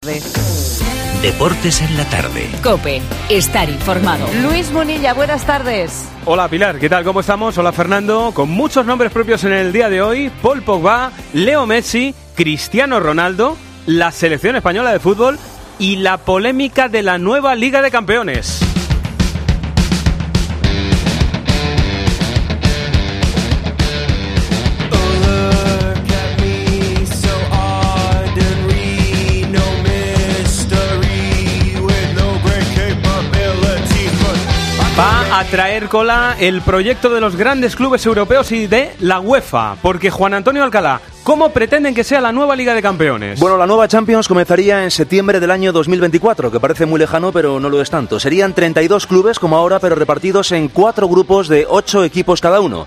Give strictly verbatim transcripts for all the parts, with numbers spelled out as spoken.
Deportes en la tarde. COPE. Estar informado. Luis Munilla, buenas tardes. Hola Pilar, ¿qué tal? ¿Cómo estamos? Hola Fernando. Con muchos nombres propios en el día de hoy: Paul Pogba, Leo Messi, Cristiano Ronaldo, la selección española de fútbol y la polémica de la nueva Liga de Campeones. Va a traer cola el proyecto de los grandes clubes europeos y de la UEFA, porque Juan Antonio Alcalá, ¿cómo pretenden que sea la nueva Liga de Campeones? Bueno, la nueva Champions comenzaría en septiembre del año dos mil veinticuatro, que parece muy lejano, pero no lo es tanto. Serían treinta y dos clubes como ahora, pero repartidos en cuatro grupos de ocho equipos cada uno.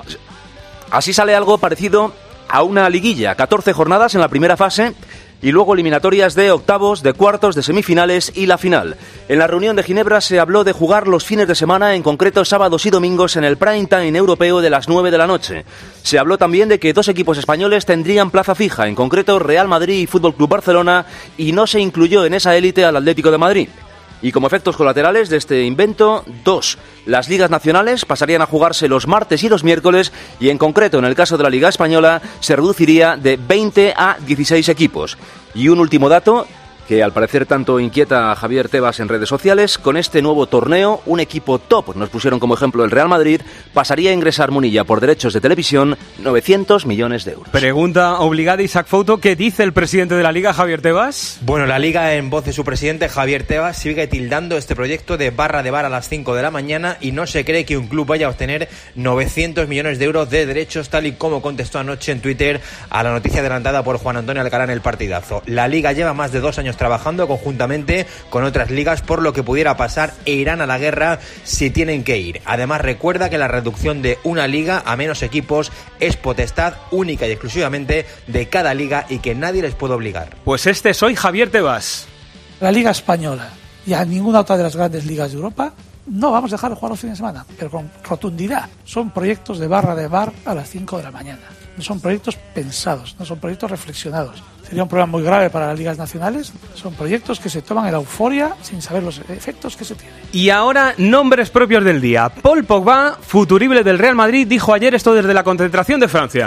Así sale algo parecido a una liguilla, catorce jornadas en la primera fase y luego eliminatorias de octavos, de cuartos, de semifinales y la final. En la reunión de Ginebra se habló de jugar los fines de semana, en concreto sábados y domingos, en el prime time europeo de las nueve de la noche. Se habló también de que dos equipos españoles tendrían plaza fija, en concreto Real Madrid y Fútbol Club Barcelona, y no se incluyó en esa élite al Atlético de Madrid. Y como efectos colaterales de este invento, dos. Las ligas nacionales pasarían a jugarse los martes y los miércoles y, en concreto, en el caso de la Liga Española, se reduciría de veinte a dieciséis equipos. Y un último dato que al parecer tanto inquieta a Javier Tebas en redes sociales: con este nuevo torneo, un equipo top, nos pusieron como ejemplo el Real Madrid, pasaría a ingresar, Munilla, por derechos de televisión, novecientos millones de euros. Pregunta obligada, Isaac Fouto, ¿qué dice el presidente de la Liga, Javier Tebas? Bueno, la Liga, en voz de su presidente, Javier Tebas, sigue tildando este proyecto de barra de bar a las cinco de la mañana y no se cree que un club vaya a obtener novecientos millones de euros de derechos, tal y como contestó anoche en Twitter a la noticia adelantada por Juan Antonio Alcalá en el partidazo. La Liga lleva más de dos años trabajando conjuntamente con otras ligas por lo que pudiera pasar e irán a la guerra si tienen que ir. Además, recuerda que la reducción de una liga a menos equipos es potestad única y exclusivamente de cada liga y que nadie les puede obligar. Pues este soy Javier Tebas. La Liga Española y a ninguna otra de las grandes ligas de Europa no vamos a dejar de jugar los fines de semana, pero con rotundidad. Son proyectos de barra de bar a las cinco de la mañana. No son proyectos pensados, no son proyectos reflexionados. Sería un problema muy grave para las ligas nacionales. Son proyectos que se toman en la euforia sin saber los efectos que se tienen. Y ahora, nombres propios del día. Paul Pogba, futurible del Real Madrid, dijo ayer esto desde la concentración de Francia.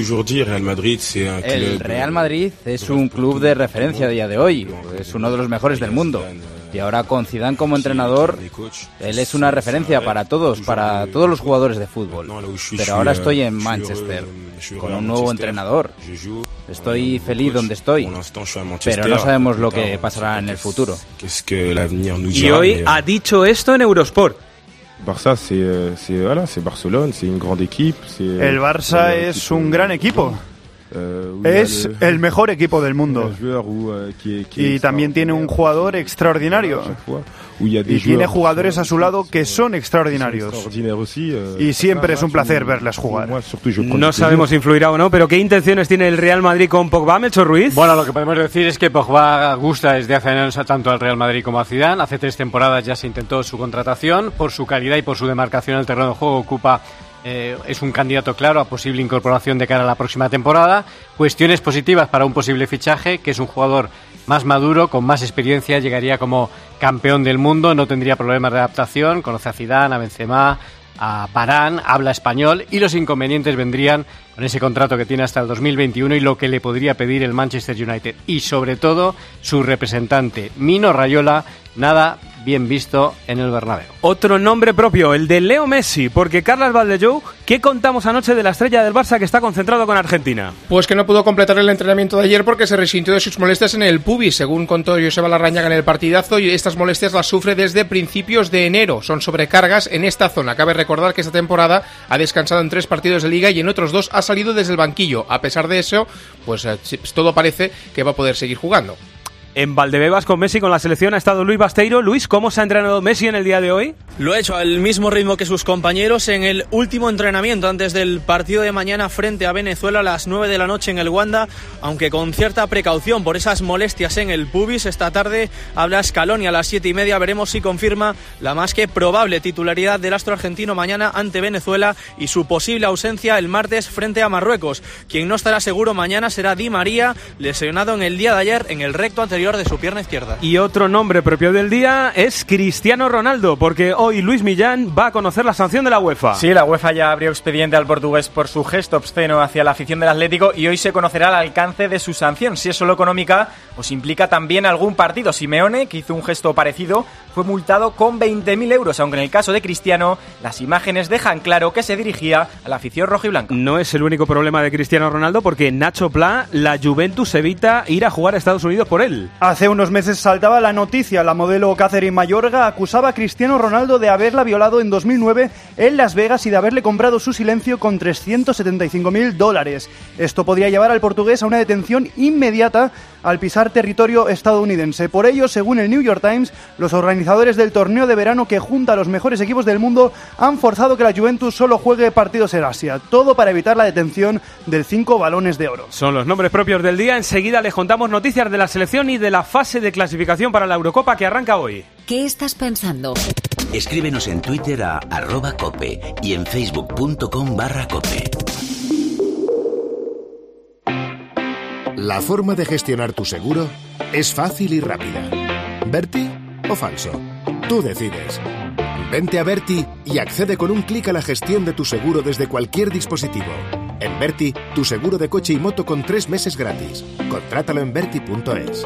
El Real Madrid es un club de referencia a día de hoy. Es uno de los mejores del mundo. Y ahora con Zidane como entrenador, él es una referencia para todos, para todos los jugadores de fútbol. Pero ahora estoy en Manchester, con un nuevo entrenador. Estoy feliz donde estoy, pero no sabemos lo que pasará en el futuro. Y hoy ha dicho esto en Eurosport. El Barça es un gran equipo. Es el mejor equipo del mundo y también tiene un jugador extraordinario y tiene jugadores a su lado que son extraordinarios y siempre es un placer verles jugar. No sabemos si influirá o no, pero ¿qué intenciones tiene el Real Madrid con Pogba, Melchor Ruiz? Bueno, lo que podemos decir es que Pogba gusta desde hace años tanto al Real Madrid como a Zidane. Hace tres temporadas ya se intentó su contratación. Por su calidad y por su demarcación en el terreno de juego ocupa Eh, es un candidato claro a posible incorporación de cara a la próxima temporada. Cuestiones positivas para un posible fichaje, que es un jugador más maduro, con más experiencia, llegaría como campeón del mundo, no tendría problemas de adaptación, conoce a Zidane, a Benzema, a Varane, habla español, y los inconvenientes vendrían con ese contrato que tiene hasta el dos mil veintiuno y lo que le podría pedir el Manchester United y sobre todo su representante Mino Raiola, nada bien visto en el Bernabéu. Otro nombre propio, el de Leo Messi, porque Carles Valdellou, ¿qué contamos anoche de la estrella del Barça que está concentrado con Argentina? Pues que no pudo completar el entrenamiento de ayer porque se resintió de sus molestias en el pubis, según contó Joseba Larrañaga en el partidazo, y estas molestias las sufre desde principios de enero. Son sobrecargas en esta zona. Cabe recordar que esta temporada ha descansado en tres partidos de Liga y en otros dos ha salido desde el banquillo. A pesar de eso, pues todo parece que va a poder seguir jugando. En Valdebebas con Messi, con la selección, ha estado Luis Basteiro. Luis, ¿cómo se ha entrenado Messi en el día de hoy? Lo ha hecho al mismo ritmo que sus compañeros en el último entrenamiento antes del partido de mañana frente a Venezuela a las nueve de la noche en el Wanda, aunque con cierta precaución por esas molestias en el pubis. Esta tarde habla Scaloni a las siete y media, veremos si confirma la más que probable titularidad del astro argentino mañana ante Venezuela y su posible ausencia el martes frente a Marruecos. Quien no estará seguro mañana será Di María, lesionado en el día de ayer en el recto anterior posterior de su pierna izquierda. Y otro nombre propio del día es Cristiano Ronaldo, porque hoy Luis Millán va a conocer la sanción de la UEFA. Sí, la UEFA ya abrió expediente al portugués por su gesto obsceno hacia la afición del Atlético y hoy se conocerá el alcance de su sanción, si es solo económica o si implica también algún partido. Simeone, que hizo un gesto parecido, fue multado con veinte mil euros, aunque en el caso de Cristiano, las imágenes dejan claro que se dirigía a la afición rojiblanca. No es el único problema de Cristiano Ronaldo, porque Nacho Plá, la Juventus evita ir a jugar a Estados Unidos por él. Hace unos meses saltaba la noticia. La modelo Catherine Mayorga acusaba a Cristiano Ronaldo de haberla violado en dos mil nueve en Las Vegas y de haberle comprado su silencio con trescientos setenta y cinco mil dólares. Esto podría llevar al portugués a una detención inmediata al pisar territorio estadounidense. Por ello, según el New York Times, los organizadores del torneo de verano que junta a los mejores equipos del mundo han forzado que la Juventus solo juegue partidos en Asia. Todo para evitar la detención del cinco balones de oro. Son los nombres propios del día. Enseguida les contamos noticias de la selección y de la fase de clasificación para la Eurocopa que arranca hoy. ¿Qué estás pensando? Escríbenos en Twitter a arroba cope y en facebook.com barra cope. La forma de gestionar tu seguro es fácil y rápida. ¿Berti o falso? Tú decides. Vente a Berti y accede con un clic a la gestión de tu seguro desde cualquier dispositivo. En Berti, tu seguro de coche y moto con tres meses gratis. Contrátalo en berti punto es.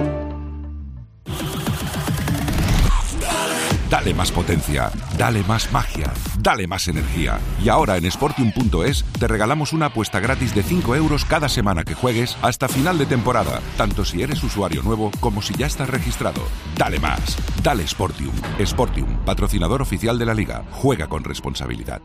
Dale más potencia, dale más magia, dale más energía. Y ahora en Sportium punto es te regalamos una apuesta gratis de cinco euros cada semana que juegues hasta final de temporada, tanto si eres usuario nuevo como si ya estás registrado. Dale más, dale Sportium. Sportium, patrocinador oficial de la Liga. Juega con responsabilidad.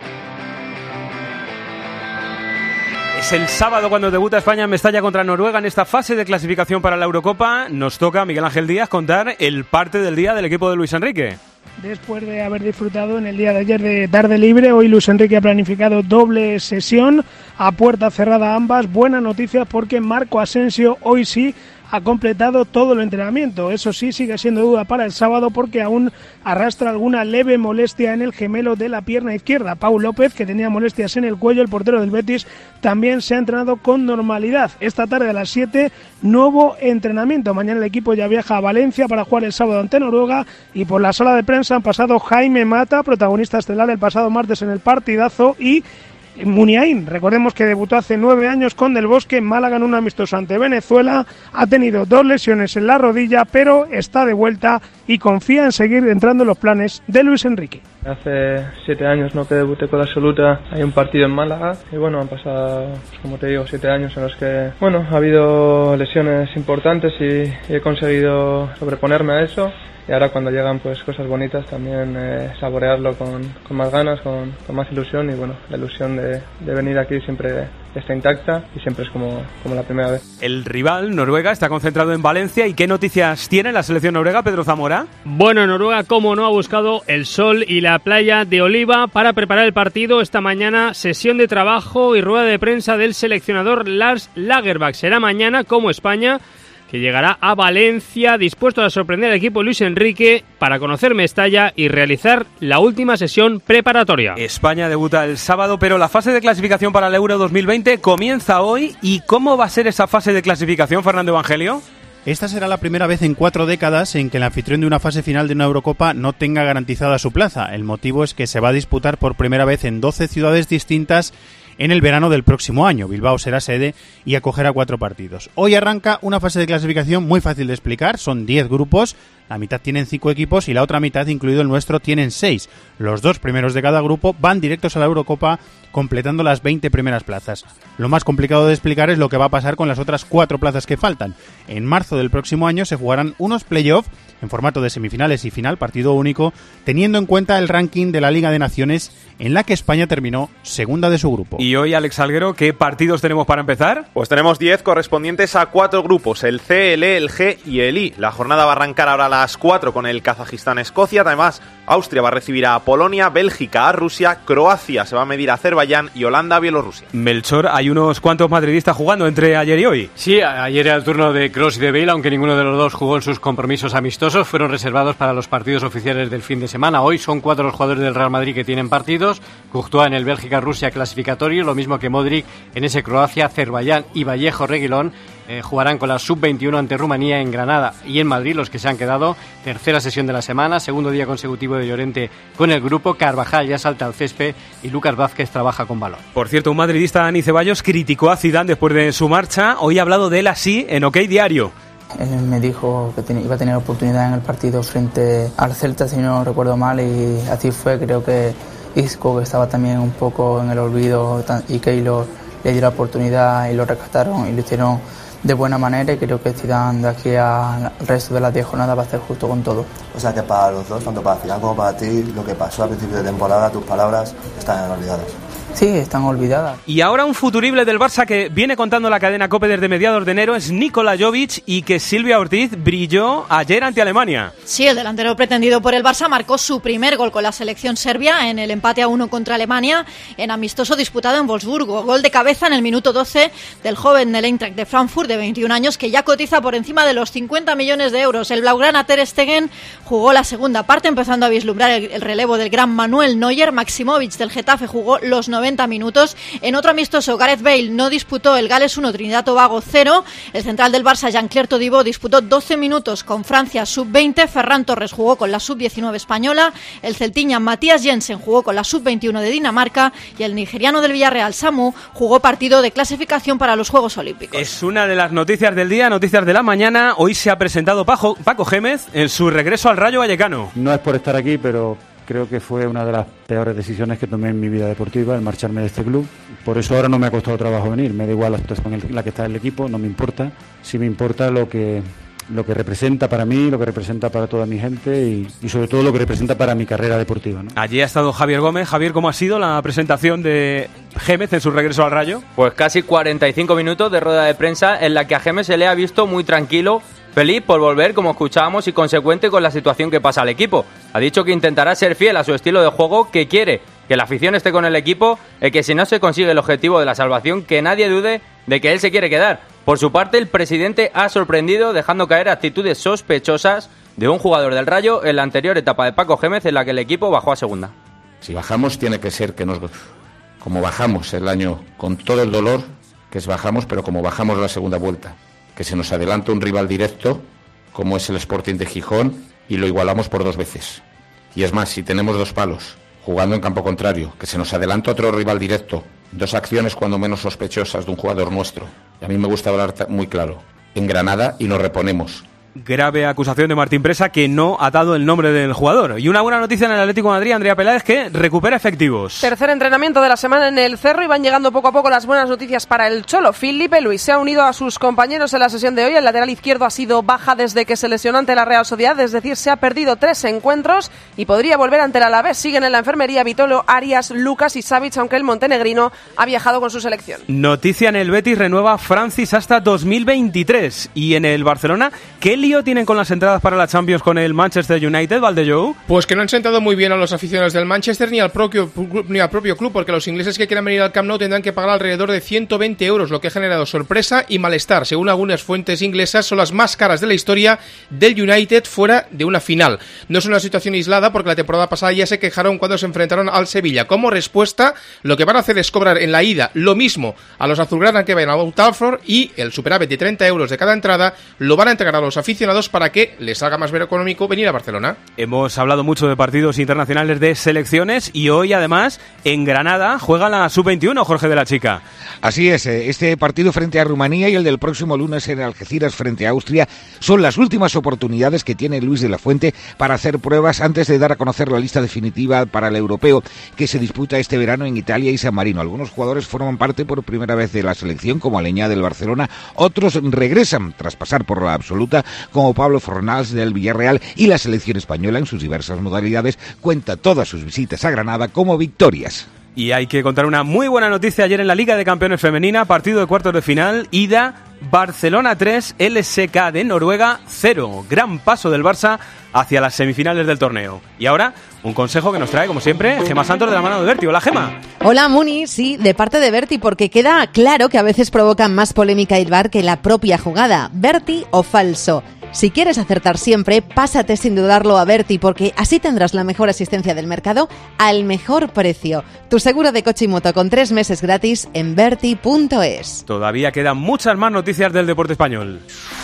Es el sábado cuando debuta España en Mestalla contra Noruega en esta fase de clasificación para la Eurocopa. Nos toca a Miguel Ángel Díaz contar el parte del día del equipo de Luis Enrique. Después de haber disfrutado en el día de ayer de tarde libre, hoy Luis Enrique ha planificado doble sesión a puerta cerrada ambas. Buena noticia porque Marco Asensio hoy sí ha completado todo el entrenamiento. Eso sí, sigue siendo duda para el sábado porque aún arrastra alguna leve molestia en el gemelo de la pierna izquierda. Pau López, que tenía molestias en el cuello, el portero del Betis, también se ha entrenado con normalidad. Esta tarde a las siete, nuevo entrenamiento. Mañana el equipo ya viaja a Valencia para jugar el sábado ante Noruega y por la sala de prensa han pasado Jaime Mata, protagonista estelar el pasado martes en el partidazo, y Muniain, recordemos que debutó hace nueve años con Del Bosque en Málaga en un amistoso ante Venezuela. Ha tenido dos lesiones en la rodilla, pero está de vuelta y confía en seguir entrando en los planes de Luis Enrique. Hace siete años no que debuté con la absoluta, hay un partido en Málaga y bueno, han pasado, pues, como te digo, siete años en los que bueno, ha habido lesiones importantes y, y he conseguido sobreponerme a eso. Y ahora cuando llegan pues cosas bonitas también eh, saborearlo con, con más ganas, con, con más ilusión y bueno, la ilusión de, de venir aquí siempre está intacta y siempre es como, como la primera vez. El rival, Noruega, está concentrado en Valencia. ¿Y qué noticias tiene la selección noruega, Pedro Zamora? Bueno, Noruega, como no, ha buscado el sol y la playa de Oliva para preparar el partido. Esta mañana, sesión de trabajo y rueda de prensa del seleccionador Lars Lagerbäck. Será mañana, como España, que llegará a Valencia dispuesto a sorprender al equipo Luis Enrique para conocer Mestalla y realizar la última sesión preparatoria. España debuta el sábado, pero la fase de clasificación para el Euro dos mil veinte comienza hoy. ¿Y cómo va a ser esa fase de clasificación, Fernando Evangelio? Esta será la primera vez en cuatro décadas en que el anfitrión de una fase final de una Eurocopa no tenga garantizada su plaza. El motivo es que se va a disputar por primera vez en doce ciudades distintas en el verano del próximo año. Bilbao será sede y acogerá cuatro partidos. Hoy arranca una fase de clasificación muy fácil de explicar. Son diez grupos, la mitad tienen cinco equipos y la otra mitad, incluido el nuestro, tienen seis. Los dos primeros de cada grupo van directos a la Eurocopa, completando las veinte primeras plazas. Lo más complicado de explicar es lo que va a pasar con las otras cuatro plazas que faltan. En marzo del próximo año se jugarán unos play-off en formato de semifinales y final, partido único, teniendo en cuenta el ranking de la Liga de Naciones, en la que España terminó segunda de su grupo. Y hoy, Alex Alguero, ¿qué partidos tenemos para empezar? Pues tenemos diez correspondientes a cuatro grupos, el C, el E, el G y el I. La jornada va a arrancar ahora a las cuatro con el Kazajistán-Escocia. Además, Austria va a recibir a Polonia, Bélgica a Rusia, Croacia se va a medir a Azerbaiyán y Holanda a Bielorrusia. Melchor, hay unos cuantos madridistas jugando entre ayer y hoy. Sí, ayer era el turno de Kroos y de Bale, aunque ninguno de los dos jugó en sus compromisos amistosos. Fueron reservados para los partidos oficiales del fin de semana. Hoy son cuatro los jugadores del Real Madrid que tienen partidos. Courtois en el Bélgica-Rusia clasificatorio, lo mismo que Modric en ese Croacia, Azerbaiyán y Vallejo Reguilón Eh, jugarán con la sub veintiuno ante Rumanía en Granada y en Madrid, los que se han quedado. Tercera sesión de la semana, segundo día consecutivo de Llorente con el grupo. Carvajal ya salta al césped y Lucas Vázquez trabaja con balón. Por cierto, un madridista, Dani Ceballos, criticó a Zidane después de su marcha. Hoy ha hablado de él así en OK Diario. Él me dijo que ten- iba a tener oportunidad en el partido frente al Celta, si no recuerdo mal, y así fue. Creo que Isco, que estaba también un poco en el olvido, y Keylor le dio la oportunidad y lo rescataron y lo hicieron de buena manera, y creo que Zidane de aquí al resto de las diez jornadas va a ser justo con todo. O sea que para los dos, tanto para Zidane como para ti, lo que pasó a principio de temporada, tus palabras están olvidadas. Sí, están olvidadas. Y ahora un futurible del Barça que viene contando la cadena COPE desde mediados de enero es Nikola Jovic, y que Silvia Ortiz brilló ayer ante Alemania. Sí, el delantero pretendido por el Barça marcó su primer gol con la selección serbia en el empate a uno contra Alemania en amistoso disputado en Wolfsburgo. Gol de cabeza en el minuto doce del joven del Eintracht de Frankfurt de veintiún años, que ya cotiza por encima de los cincuenta millones de euros. El blaugrana Ter Stegen jugó la segunda parte, empezando a vislumbrar el, el relevo del gran Manuel Neuer. Maximovic del Getafe jugó los noventa minutos. En otro amistoso, Gareth Bale no disputó el Gales uno, Trinidad Tobago cero. El central del Barça, Jean-Claire Todibo, disputó doce minutos con Francia sub veinte. Ferran Torres jugó con la sub diecinueve española. El celtiña Matías Jensen jugó con la sub veintiuno de Dinamarca. Y el nigeriano del Villarreal, Samu, jugó partido de clasificación para los Juegos Olímpicos. Es una de las noticias del día, noticias de la mañana. Hoy se ha presentado Paco, Paco Gémez en su regreso al Rayo Vallecano. No es por estar aquí, pero creo que fue una de las peores decisiones que tomé en mi vida deportiva, el marcharme de este club. Por eso ahora no me ha costado trabajo venir. Me da igual la situación en la que está el equipo, no me importa. Sí me importa lo que, lo que representa para mí, lo que representa para toda mi gente y, y sobre todo lo que representa para mi carrera deportiva, ¿no? Allí ha estado Javier Gómez. Javier, ¿cómo ha sido la presentación de Gémez en su regreso al Rayo? Pues casi cuarenta y cinco minutos de rueda de prensa en la que a Gémez se le ha visto muy tranquilo, feliz por volver, como escuchábamos, y consecuente con la situación que pasa al equipo. Ha dicho que intentará ser fiel a su estilo de juego, que quiere que la afición esté con el equipo y que si no se consigue el objetivo de la salvación, que nadie dude de que él se quiere quedar. Por su parte, el presidente ha sorprendido dejando caer actitudes sospechosas de un jugador del Rayo en la anterior etapa de Paco Gémez, en la que el equipo bajó a segunda. Si bajamos, tiene que ser que nos... como bajamos el año con todo el dolor, que es bajamos, pero como bajamos la segunda vuelta, que se nos adelanta un rival directo, como es el Sporting de Gijón, y lo igualamos por dos veces. Y es más, si tenemos dos palos, jugando en campo contrario, que se nos adelanta otro rival directo, dos acciones cuando menos sospechosas de un jugador nuestro. Y a mí me gusta hablar muy claro. En Granada y nos reponemos. Grave acusación de Martín Presa, que no ha dado el nombre del jugador. Y una buena noticia en el Atlético de Madrid, Andrea Peláez, que recupera efectivos. Tercer entrenamiento de la semana en el Cerro y van llegando poco a poco las buenas noticias para el Cholo. Filipe Luis se ha unido a sus compañeros en la sesión de hoy. El lateral izquierdo ha sido baja desde que se lesionó ante la Real Sociedad, es decir, se ha perdido tres encuentros y podría volver ante el Alavés. Siguen en la enfermería Vitolo, Arias, Lucas y Savic, aunque el montenegrino ha viajado con su selección. Noticia en el Betis, renueva Francis hasta dos mil veintitrés. Y en el Barcelona, ¿qué lío tienen con las entradas para la Champions con el Manchester United, Valdellou? Pues que no han sentado muy bien a los aficionados del Manchester ni al propio ni al propio club, porque los ingleses que quieran venir al Camp Nou tendrán que pagar alrededor de ciento veinte euros, lo que ha generado sorpresa y malestar. Según algunas fuentes inglesas, son las más caras de la historia del United fuera de una final. No es una situación aislada, porque la temporada pasada ya se quejaron cuando se enfrentaron al Sevilla. Como respuesta, lo que van a hacer es cobrar en la ida lo mismo a los azulgrana que vayan a Old Trafford, y el superávit de treinta euros de cada entrada lo van a entregar a los aficionados para que les haga más económico venir a Barcelona. Hemos hablado mucho de partidos internacionales de selecciones y hoy además en Granada juega la sub veintiuno, Jorge de la Chica. Así es, este partido frente a Rumanía y el del próximo lunes en Algeciras frente a Austria son las últimas oportunidades que tiene Luis de la Fuente para hacer pruebas antes de dar a conocer la lista definitiva para el europeo que se disputa este verano en Italia y San Marino. Algunos jugadores forman parte por primera vez de la selección, como Aleñá del Barcelona, otros regresan tras pasar por la absoluta, como Pablo Fornals del Villarreal, y la selección española en sus diversas modalidades cuenta todas sus visitas a Granada como victorias. Y hay que contar una muy buena noticia ayer en la Liga de Campeones Femenina, partido de cuartos de final, ida Barcelona tres, L S K de Noruega cero. Gran paso del Barça hacia las semifinales del torneo. Y ahora, un consejo que nos trae, como siempre, Gemma Santos de la mano de Berti. Hola, Gemma. Hola, Muni. Sí, de parte de Berti, porque queda claro que a veces provocan más polémica el V A R que la propia jugada. Berti o falso. Si quieres acertar siempre, pásate sin dudarlo a Berti, porque así tendrás la mejor asistencia del mercado al mejor precio. Tu seguro de coche y moto con tres meses gratis en berti punto es. Todavía quedan muchas más noticias del deporte español.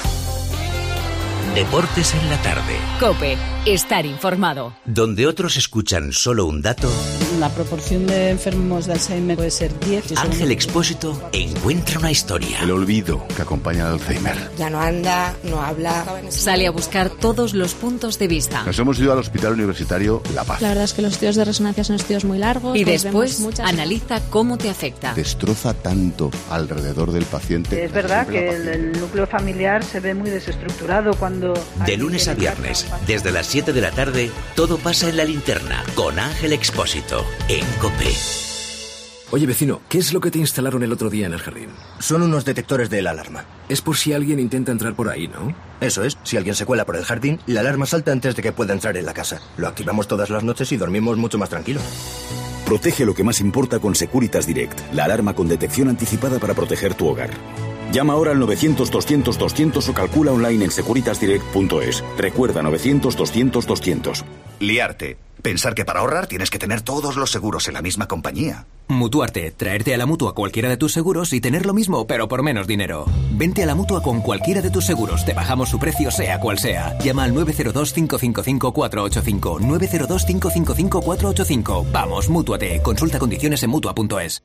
Deportes en la tarde. COPE. Estar informado. Donde otros escuchan solo un dato, la proporción de enfermos de Alzheimer puede ser diez. Ángel Expósito encuentra una historia. El olvido que acompaña al Alzheimer. Ya no anda, no habla. Sale a buscar todos los puntos de vista. Nos hemos ido al Hospital Universitario La Paz. La verdad es que los estudios de resonancia son estudios muy largos. Y después muchas... analiza cómo te afecta. Destroza tanto alrededor del paciente. Es verdad que el, el núcleo familiar se ve muy desestructurado cuando... De lunes a viernes, desde las siete de la tarde, todo pasa en La Linterna, con Ángel Expósito, en COPE. Oye, vecino, ¿qué es lo que te instalaron el otro día en el jardín? Son unos detectores de la alarma. Es por si alguien intenta entrar por ahí, ¿no? Eso es, si alguien se cuela por el jardín, la alarma salta antes de que pueda entrar en la casa. Lo activamos todas las noches y dormimos mucho más tranquilos. Protege lo que más importa con Securitas Direct, la alarma con detección anticipada para proteger tu hogar. Llama ahora al novecientos doscientos doscientos o calcula online en securitas direct punto es. Recuerda novecientos doscientos doscientos. Liarte. Pensar que para ahorrar tienes que tener todos los seguros en la misma compañía. Mutuarte. Traerte a la Mutua cualquiera de tus seguros y tener lo mismo, pero por menos dinero. Vente a la Mutua con cualquiera de tus seguros. Te bajamos su precio, sea cual sea. Llama al nueve cero dos, cinco cinco cinco, cuatro ocho cinco. nueve cero dos, cinco cinco cinco, cuatro ocho cinco. Vamos, Mútuate. Consulta condiciones en mutua punto es.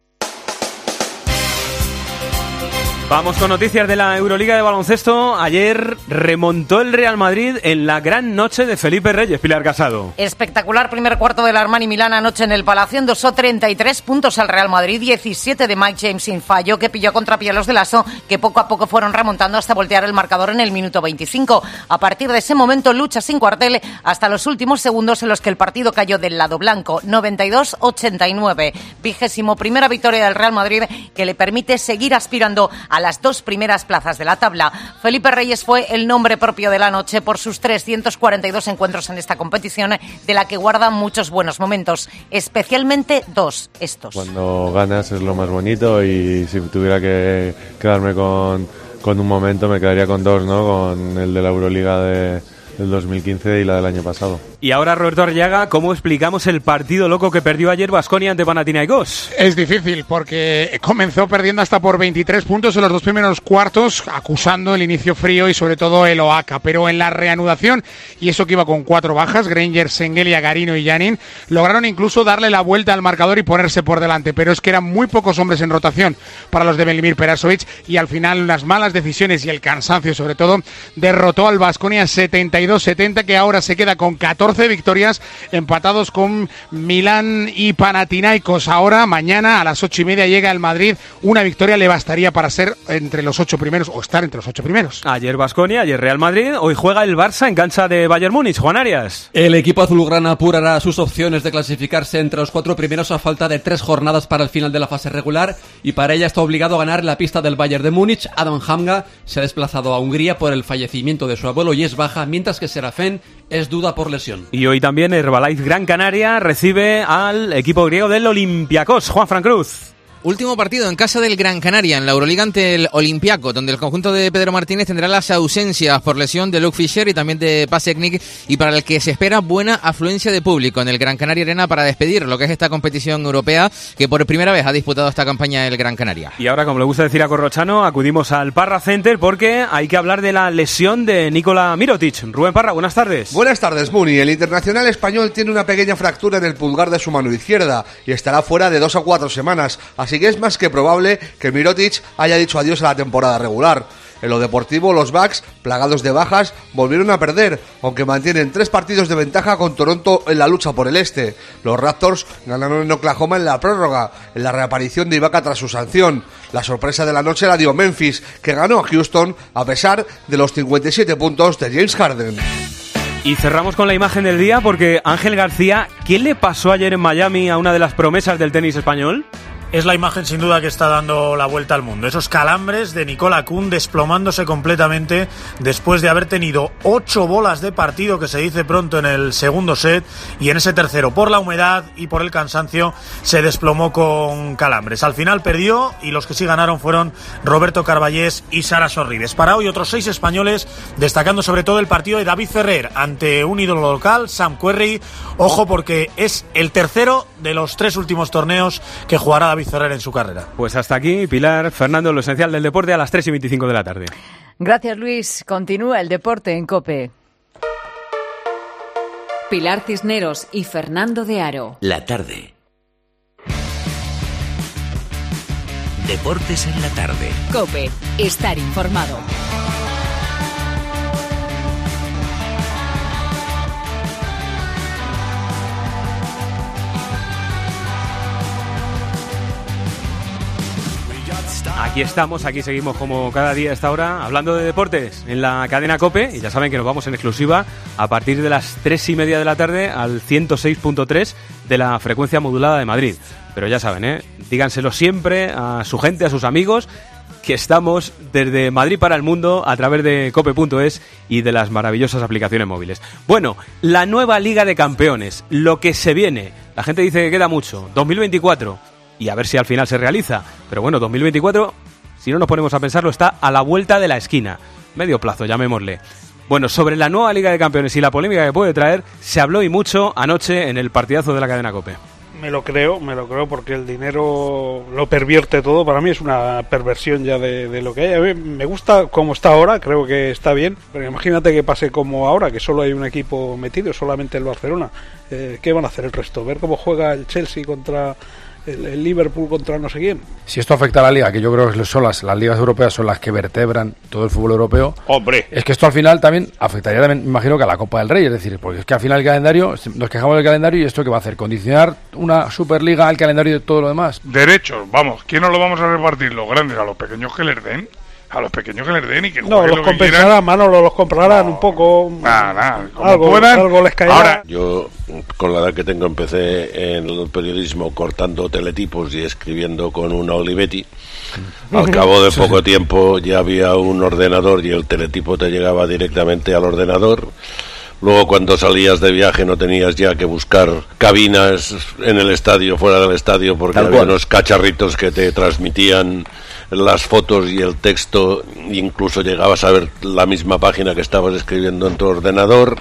Vamos con noticias de la Euroliga de baloncesto. Ayer remontó el Real Madrid en la gran noche de Felipe Reyes. Pilar Casado. Espectacular primer cuarto del Armani Milán anoche en el Palacio. Endosó treinta y tres puntos al Real Madrid, diecisiete de Mike James sin fallo, que pilló contra Pielos de Lasso, que poco a poco fueron remontando hasta voltear el marcador en el minuto veinticinco. A partir de ese momento, lucha sin cuartel hasta los últimos segundos en los que el partido cayó del lado blanco. noventa y dos a ochenta y nueve. Vigésimo primera victoria del Real Madrid, que le permite seguir aspirando a las dos primeras plazas de la tabla. Felipe Reyes fue el nombre propio de la noche por sus trescientos cuarenta y dos encuentros en esta competición, de la que guarda muchos buenos momentos, especialmente dos, estos. Cuando ganas es lo más bonito, y si tuviera que quedarme con, con un momento me quedaría con dos, ¿no? Con el de la Euroliga de, del dos mil quince y la del año pasado. Y ahora, Roberto Arriaga, ¿cómo explicamos el partido loco que perdió ayer Baskonia ante Panathinaikos? Es difícil, porque comenzó perdiendo hasta por veintitrés puntos en los dos primeros cuartos, acusando el inicio frío y sobre todo el Oaca. Pero en la reanudación, y eso que iba con cuatro bajas, Granger, Sengelia, Garino y Janin, lograron incluso darle la vuelta al marcador y ponerse por delante. Pero es que eran muy pocos hombres en rotación para los de Velimir Perasovic, y al final las malas decisiones y el cansancio sobre todo derrotó al Baskonia setenta y dos setenta, que ahora se queda con catorce victorias, empatados con Milán y Panathinaikos. Ahora, mañana a las ocho y media llega el Madrid. Una victoria le bastaría para ser entre los ocho primeros, o estar entre los ocho primeros. Ayer Baskonia, ayer Real Madrid, hoy juega el Barça en cancha de Bayern Múnich. Juan Arias. El equipo azulgrana apurará sus opciones de clasificarse entre los cuatro primeros a falta de tres jornadas para el final de la fase regular, y para ella está obligado a ganar en la pista del Bayern de Múnich. Adam Hamga se ha desplazado a Hungría por el fallecimiento de su abuelo y es baja, mientras que Serafén es duda por lesión. Y hoy también Herbalife Gran Canaria recibe al equipo griego del Olympiacos. Juan Fran Cruz. Último partido en casa del Gran Canaria, en la Euroliga ante el Olympiacos, donde el conjunto de Pedro Martínez tendrá las ausencias por lesión de Luke Fischer y también de Pasechnik, y para el que se espera buena afluencia de público en el Gran Canaria Arena para despedir lo que es esta competición europea, que por primera vez ha disputado esta campaña el Gran Canaria. Y ahora, como le gusta decir a Corrochano, acudimos al Parra Center porque hay que hablar de la lesión de Nikola Mirotic. Rubén Parra, buenas tardes. Buenas tardes, Muni. El internacional español tiene una pequeña fractura en el pulgar de su mano izquierda y estará fuera de dos a cuatro semanas, así que es más que probable que Mirotic haya dicho adiós a la temporada regular. En lo deportivo, los Bucks, plagados de bajas, volvieron a perder, aunque mantienen tres partidos de ventaja con Toronto en la lucha por el este. Los Raptors ganaron en Oklahoma en la prórroga, en la reaparición de Ibaka tras su sanción. La sorpresa de la noche la dio Memphis, que ganó a Houston a pesar de los cincuenta y siete puntos de James Harden. Y cerramos con la imagen del día porque Ángel García, ¿qué le pasó ayer en Miami a una de las promesas del tenis español? es la imagen sin duda que está dando la vuelta al mundo. Esos calambres de Nicola Kuhn desplomándose completamente después de haber tenido ocho bolas de partido, que se dice pronto, en el segundo set, y en ese tercero, por la humedad y por el cansancio, se desplomó con calambres. Al final perdió, y los que sí ganaron fueron Roberto Carballés y Sara Sorribes. Para hoy otros seis españoles, destacando sobre todo el partido de David Ferrer ante un ídolo local, Sam Querrey. Ojo, porque es el tercero de los tres últimos torneos que jugará David Ferrer en su carrera. Pues hasta aquí, Pilar, Fernando, lo esencial del deporte a las tres y veinticinco de la tarde. Gracias, Luis. Continúa el deporte en COPE. Pilar Cisneros y Fernando de Aro. La tarde. Deportes en la tarde. COPE. Estar informado. Aquí estamos, aquí seguimos como cada día a esta hora, hablando de deportes en la cadena COPE, y ya saben que nos vamos en exclusiva a partir de las tres y media de la tarde al ciento seis punto tres de la frecuencia modulada de Madrid. Pero ya saben, ¿eh? díganselo siempre a su gente, a sus amigos, que estamos desde Madrid para el mundo a través de cope punto es y de las maravillosas aplicaciones móviles. Bueno, la nueva Liga de Campeones, lo que se viene. La gente dice que queda mucho, dos mil veinticuatro, y a ver si al final se realiza. Pero bueno, dos mil veinticuatro, si no nos ponemos a pensarlo, está a la vuelta de la esquina. Medio plazo, llamémosle. Bueno, sobre la nueva Liga de Campeones y la polémica que puede traer, se habló y mucho anoche en el partidazo de la cadena COPE. Me lo creo, me lo creo, porque el dinero lo pervierte todo. Para mí es una perversión ya de, de lo que hay. A mí me gusta como está ahora, creo que está bien, pero imagínate que pase como ahora, que solo hay un equipo metido, solamente el Barcelona. Eh, ¿Qué van a hacer el resto? ¿Ver cómo juega el Chelsea contra el, el Liverpool contra no sé quién? Si esto afecta a la Liga, que yo creo que son las, las ligas europeas son las que vertebran todo el fútbol europeo. ¡Hombre! Es que esto al final también afectaría, también, me imagino, que a la Copa del Rey. Es decir, porque es que al final el calendario, nos quejamos del calendario, y ¿esto qué va a hacer? ¿Condicionar una Superliga al calendario de todo lo demás? Derechos, vamos, ¿quién nos lo vamos a repartir? Los grandes, a los pequeños que les den. A los pequeños que les den y que no, jueguen los lo que compensarán, quieran. Manolo, los comprarán no, un poco. Nada, nada, como algo, puedan. Algo les caerá. Ahora, yo, con la edad que tengo, empecé en el periodismo cortando teletipos y escribiendo con una Olivetti. Al cabo de poco tiempo ya había un ordenador y el teletipo te llegaba directamente al ordenador. Luego, cuando salías de viaje, no tenías ya que buscar cabinas en el estadio, fuera del estadio, porque Tal había cual. unos cacharritos que te transmitían las fotos y el texto. Incluso llegabas a ver la misma página que estabas escribiendo en tu ordenador.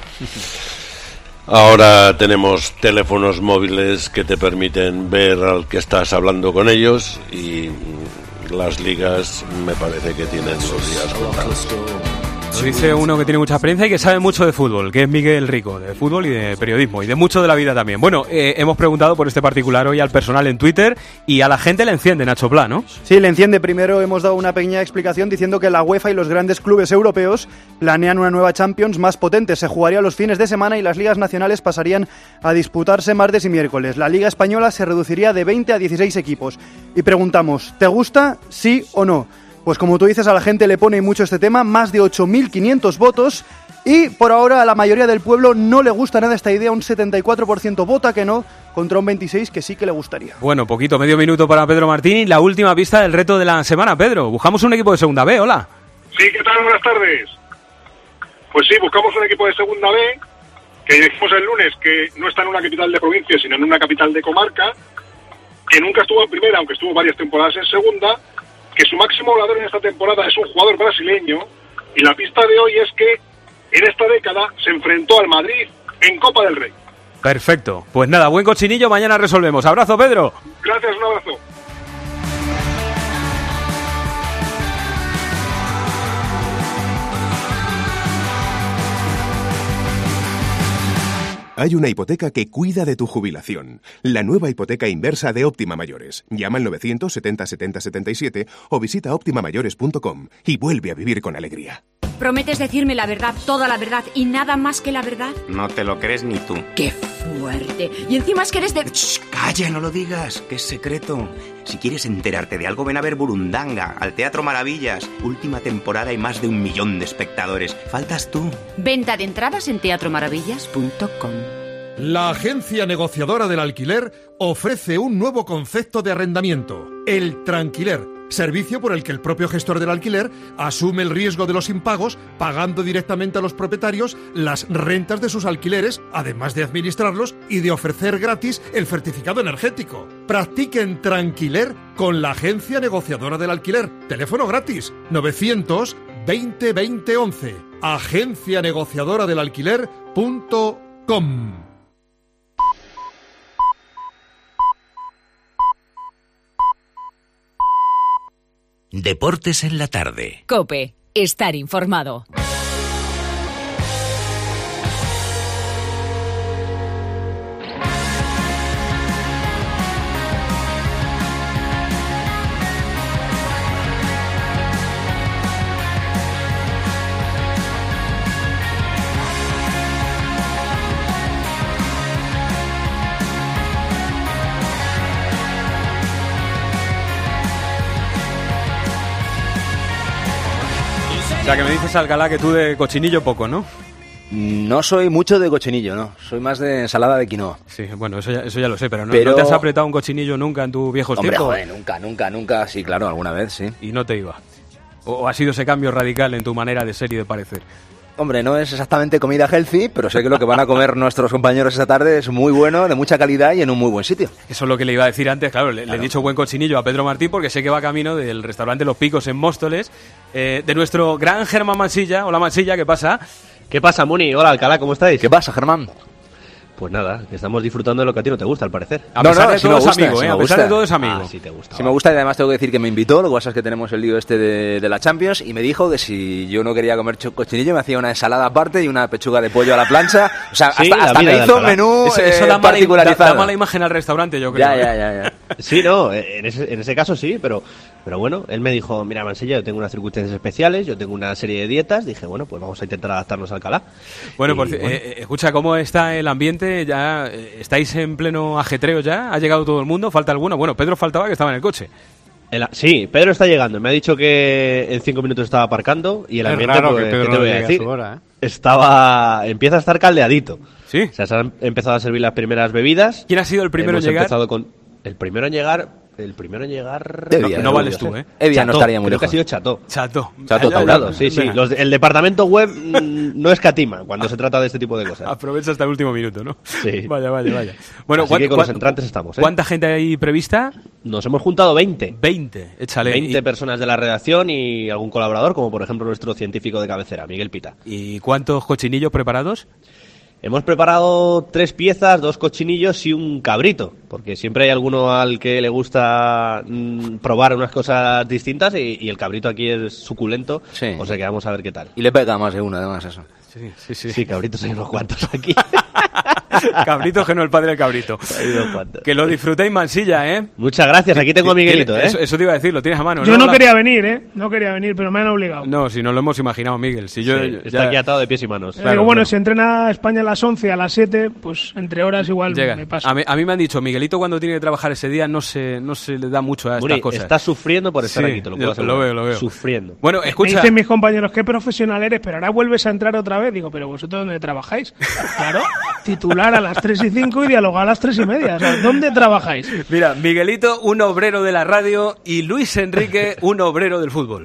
Ahora tenemos teléfonos móviles que te permiten ver al que estás hablando con ellos, y las ligas me parece que tienen los días contados. Lo dice uno que tiene mucha experiencia y que sabe mucho de fútbol, que es Miguel Rico, de fútbol y de periodismo, y de mucho de la vida también. Bueno, eh, hemos preguntado por este particular hoy al personal en Twitter, y a la gente le enciende, Nacho Pla, ¿no? Sí, le enciende. Primero hemos dado una pequeña explicación diciendo que la UEFA y los grandes clubes europeos planean una nueva Champions más potente. Se jugaría los fines de semana y las ligas nacionales pasarían a disputarse martes y miércoles. La Liga Española se reduciría de veinte a dieciséis equipos. Y preguntamos, ¿te gusta? ¿Sí o no? Pues como tú dices, a la gente le pone mucho este tema, más de ocho mil quinientos votos, y por ahora a la mayoría del pueblo no le gusta nada esta idea. Un setenta y cuatro por ciento vota que no, contra un veintiséis por ciento que sí que le gustaría. Bueno, poquito, medio minuto para Pedro Martín, la última pista del reto de la semana. Pedro, buscamos un equipo de segunda B, hola. sí, ¿qué tal? Buenas tardes. Pues sí, buscamos un equipo de segunda B, que dijimos el lunes que no está en una capital de provincia, sino en una capital de comarca, que nunca estuvo en primera, aunque estuvo varias temporadas en segunda, que su máximo goleador en esta temporada es un jugador brasileño, y la pista de hoy es que en esta década se enfrentó al Madrid en Copa del Rey. Perfecto, pues nada, buen cochinillo, mañana resolvemos. Abrazo, Pedro. Gracias, un abrazo. Hay una hipoteca que cuida de tu jubilación. La nueva hipoteca inversa de Óptima Mayores. Llama al novecientos setenta setenta setenta y siete o visita óptima mayores punto com y vuelve a vivir con alegría. ¿Prometes decirme la verdad, toda la verdad y nada más que la verdad? No te lo crees ni tú. ¡Qué fuerte! Y encima es que eres de... Shh, calla, no lo digas, que es secreto. Si quieres enterarte de algo, ven a ver Burundanga, al Teatro Maravillas. Última temporada y más de un millón de espectadores. Faltas tú. Venta de entradas en teatro maravillas punto com. La agencia negociadora del alquiler ofrece un nuevo concepto de arrendamiento, el tranquiler, servicio por el que el propio gestor del alquiler asume el riesgo de los impagos, pagando directamente a los propietarios las rentas de sus alquileres, además de administrarlos y de ofrecer gratis el certificado energético. Practiquen tranquiler con la agencia negociadora del alquiler. Teléfono gratis novecientos veinte veinte once. agencia negociadora del alquiler punto com. Deportes en la tarde. COPE. Estar informado. O sea, que me dices, Alcalá, que tú de cochinillo poco, ¿no? No soy mucho de cochinillo, ¿no? Soy más de ensalada de quinoa. Sí, bueno, eso ya, eso ya lo sé, pero ¿no, Pero- ¿no te has apretado un cochinillo nunca en tus viejos Hombre, tiempos? joder, nunca, nunca, nunca. Sí, claro, alguna vez, sí. Y no te iba. ¿O, o ha sido ese cambio radical en tu manera de ser y de parecer? Hombre, no es exactamente comida healthy, pero sé que lo que van a comer nuestros compañeros esta tarde es muy bueno, de mucha calidad y en un muy buen sitio. Eso es lo que le iba a decir antes, claro, le, le he dicho buen cochinillo a Pedro Martín porque sé que va camino del restaurante Los Picos en Móstoles, eh, de nuestro gran Germán Mansilla. Hola Mansilla, ¿qué pasa? ¿Qué pasa, Muni? Hola, Alcalá, ¿cómo estáis? ¿Qué pasa, Germán? Pues nada, que estamos disfrutando de lo que a ti no te gusta, al parecer. A pesar de todo es amigo, ¿eh? A pesar de todo es amigo. Ah, sí te gusta. Sí me gusta y además tengo que decir que me invitó, lo que pasa es que tenemos el lío este de, de la Champions y me dijo que si yo no quería comer cho- cochinillo me hacía una ensalada aparte y una pechuga de pollo a la plancha. O sea, Sí, hasta, la hasta vida me de hizo un Alcalá. menú Eso, eh, eso da, mala, da, particularizado. da mala imagen al restaurante, yo creo. Ya, ¿eh? ya, ya, ya. Sí, no, en ese, en ese caso sí, pero, pero bueno, él me dijo, mira, Mansilla, yo tengo unas circunstancias especiales, yo tengo una serie de dietas, dije, bueno, pues vamos a intentar adaptarnos a Alcalá. Bueno, Y, por, ci- bueno. eh, eh, escucha, ¿cómo está el ambiente? ¿Ya eh, estáis en pleno ajetreo ya? ¿Ha llegado todo el mundo? ¿Falta alguno? Bueno, Pedro faltaba, que estaba en el coche. El- sí, Pedro está llegando, me ha dicho que en cinco minutos estaba aparcando y el Es ambiente, raro pues, que Pedro ¿qué te no voy a llegue a decir? su hora, ¿eh? Estaba, empieza a estar caldeadito. Sí. O sea, se han empezado a servir las primeras bebidas. ¿Quién ha sido el primero Hemos en llegar? empezado con el primero en llegar. El primero en llegar. Evia, no, no vales vales tú, tú, ¿eh? Evia no estaría muy creo que ha lejos. sido Chato. Chato. Chato Ya, ya, Taurado, ya. sí, sí. Venga. Los de- el departamento web mm, no escatima cuando se trata de este tipo de cosas. Aprovecha hasta el último minuto, ¿no? Sí. Vaya, vaya, vaya. Bueno, Así que ¿cuán- con los cuán- entrantes estamos, ¿eh? ¿Cuánta gente hay prevista? Nos hemos juntado veinte. veinte, échale. veinte ¿Y- personas de la redacción y algún colaborador, como por ejemplo nuestro científico de cabecera, Miguel Pita. ¿Y cuántos cochinillos preparados? Hemos preparado tres piezas, dos cochinillos y un cabrito, porque siempre hay alguno al que le gusta mm, probar unas cosas distintas y, y el cabrito aquí es suculento, Sí. o sea que vamos a ver qué tal. Y le pega más de uno, además, eso. Sí, sí, sí. Sí, cabritos hay unos cuantos aquí. Cabrito, que no el padre del cabrito. Hay unos cuantos. Que lo disfrutéis, Mansilla, ¿eh? Muchas gracias, aquí tengo a Miguelito, ¿eh? Eso, eso te iba a decir, lo tienes a mano. Yo no La- quería venir, ¿eh? No quería venir, pero me han obligado. No, si no lo hemos imaginado, Miguel. Si yo, Sí, ya- está aquí atado de pies y manos. Eh, digo, bueno, si entrena España a las once, a las siete, pues entre horas igual Llega. me pasa. A mí, a mí me han dicho, Miguelito cuando tiene que trabajar ese día no se, no se le da mucho a estas Muri, cosas. estás sufriendo por estar Sí, aquí, te lo yo puedo asegurar. lo veo, lo veo. Sufriendo. Bueno, Me escucha. dicen mis compañeros, qué profesional eres, pero ahora vuelves a entrar otra vez. Digo, pero vosotros ¿dónde trabajáis? Claro, titular a las tres y cinco y dialogar a las tres y media. O sea, ¿dónde trabajáis? Mira, Miguelito, un obrero de la radio, y Luis Enrique, un obrero del fútbol.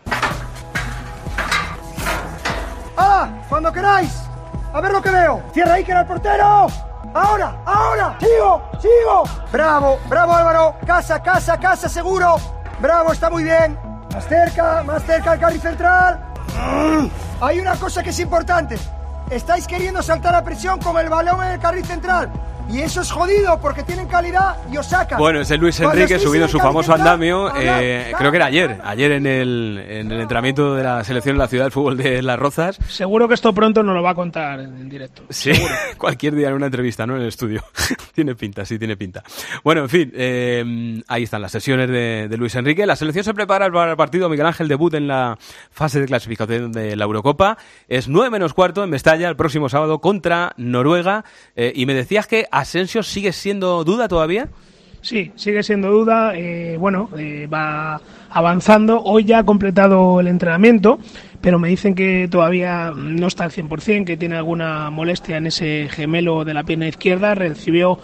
¡Ah! ¡Cuando queráis! ¡A ver lo que veo! ¡Cierra ahí, que era el portero! ¡Ahora! ¡Ahora! ¡Sigo! ¡Sigo! ¡Bravo! ¡Bravo, Álvaro! ¡Casa, casa, casa, seguro! ¡Bravo! Está muy bien. Más cerca, más cerca al carril central. Hay una cosa que es importante. Estáis queriendo saltar a presión con el balón en el carril central. Y eso es jodido porque tienen calidad y os sacan. Bueno, es el Luis Cuando Enrique estéis subiendo en el su carril famoso central, andamio. hablar. eh, creo que era ayer, ayer en el, en el entrenamiento de la selección en la ciudad del fútbol de Las Rozas. Seguro que esto pronto nos lo va a contar en directo. Sí, cualquier día en una entrevista, ¿no? En el estudio. Tiene pinta, sí, tiene pinta. Bueno, en fin, eh, ahí están las sesiones de, de Luis Enrique. La selección se prepara para el partido Miguel Ángel, debut en la fase de clasificación de la Eurocopa. Es nueve menos cuarto en Mestalla el próximo sábado contra Noruega. Eh, y me decías que Asensio sigue siendo duda todavía. Sí, sigue siendo duda. Eh, bueno, eh, va avanzando. Hoy ya ha completado el entrenamiento, pero me dicen que todavía no está al cien por ciento, que tiene alguna molestia en ese gemelo de la pierna izquierda. Recibió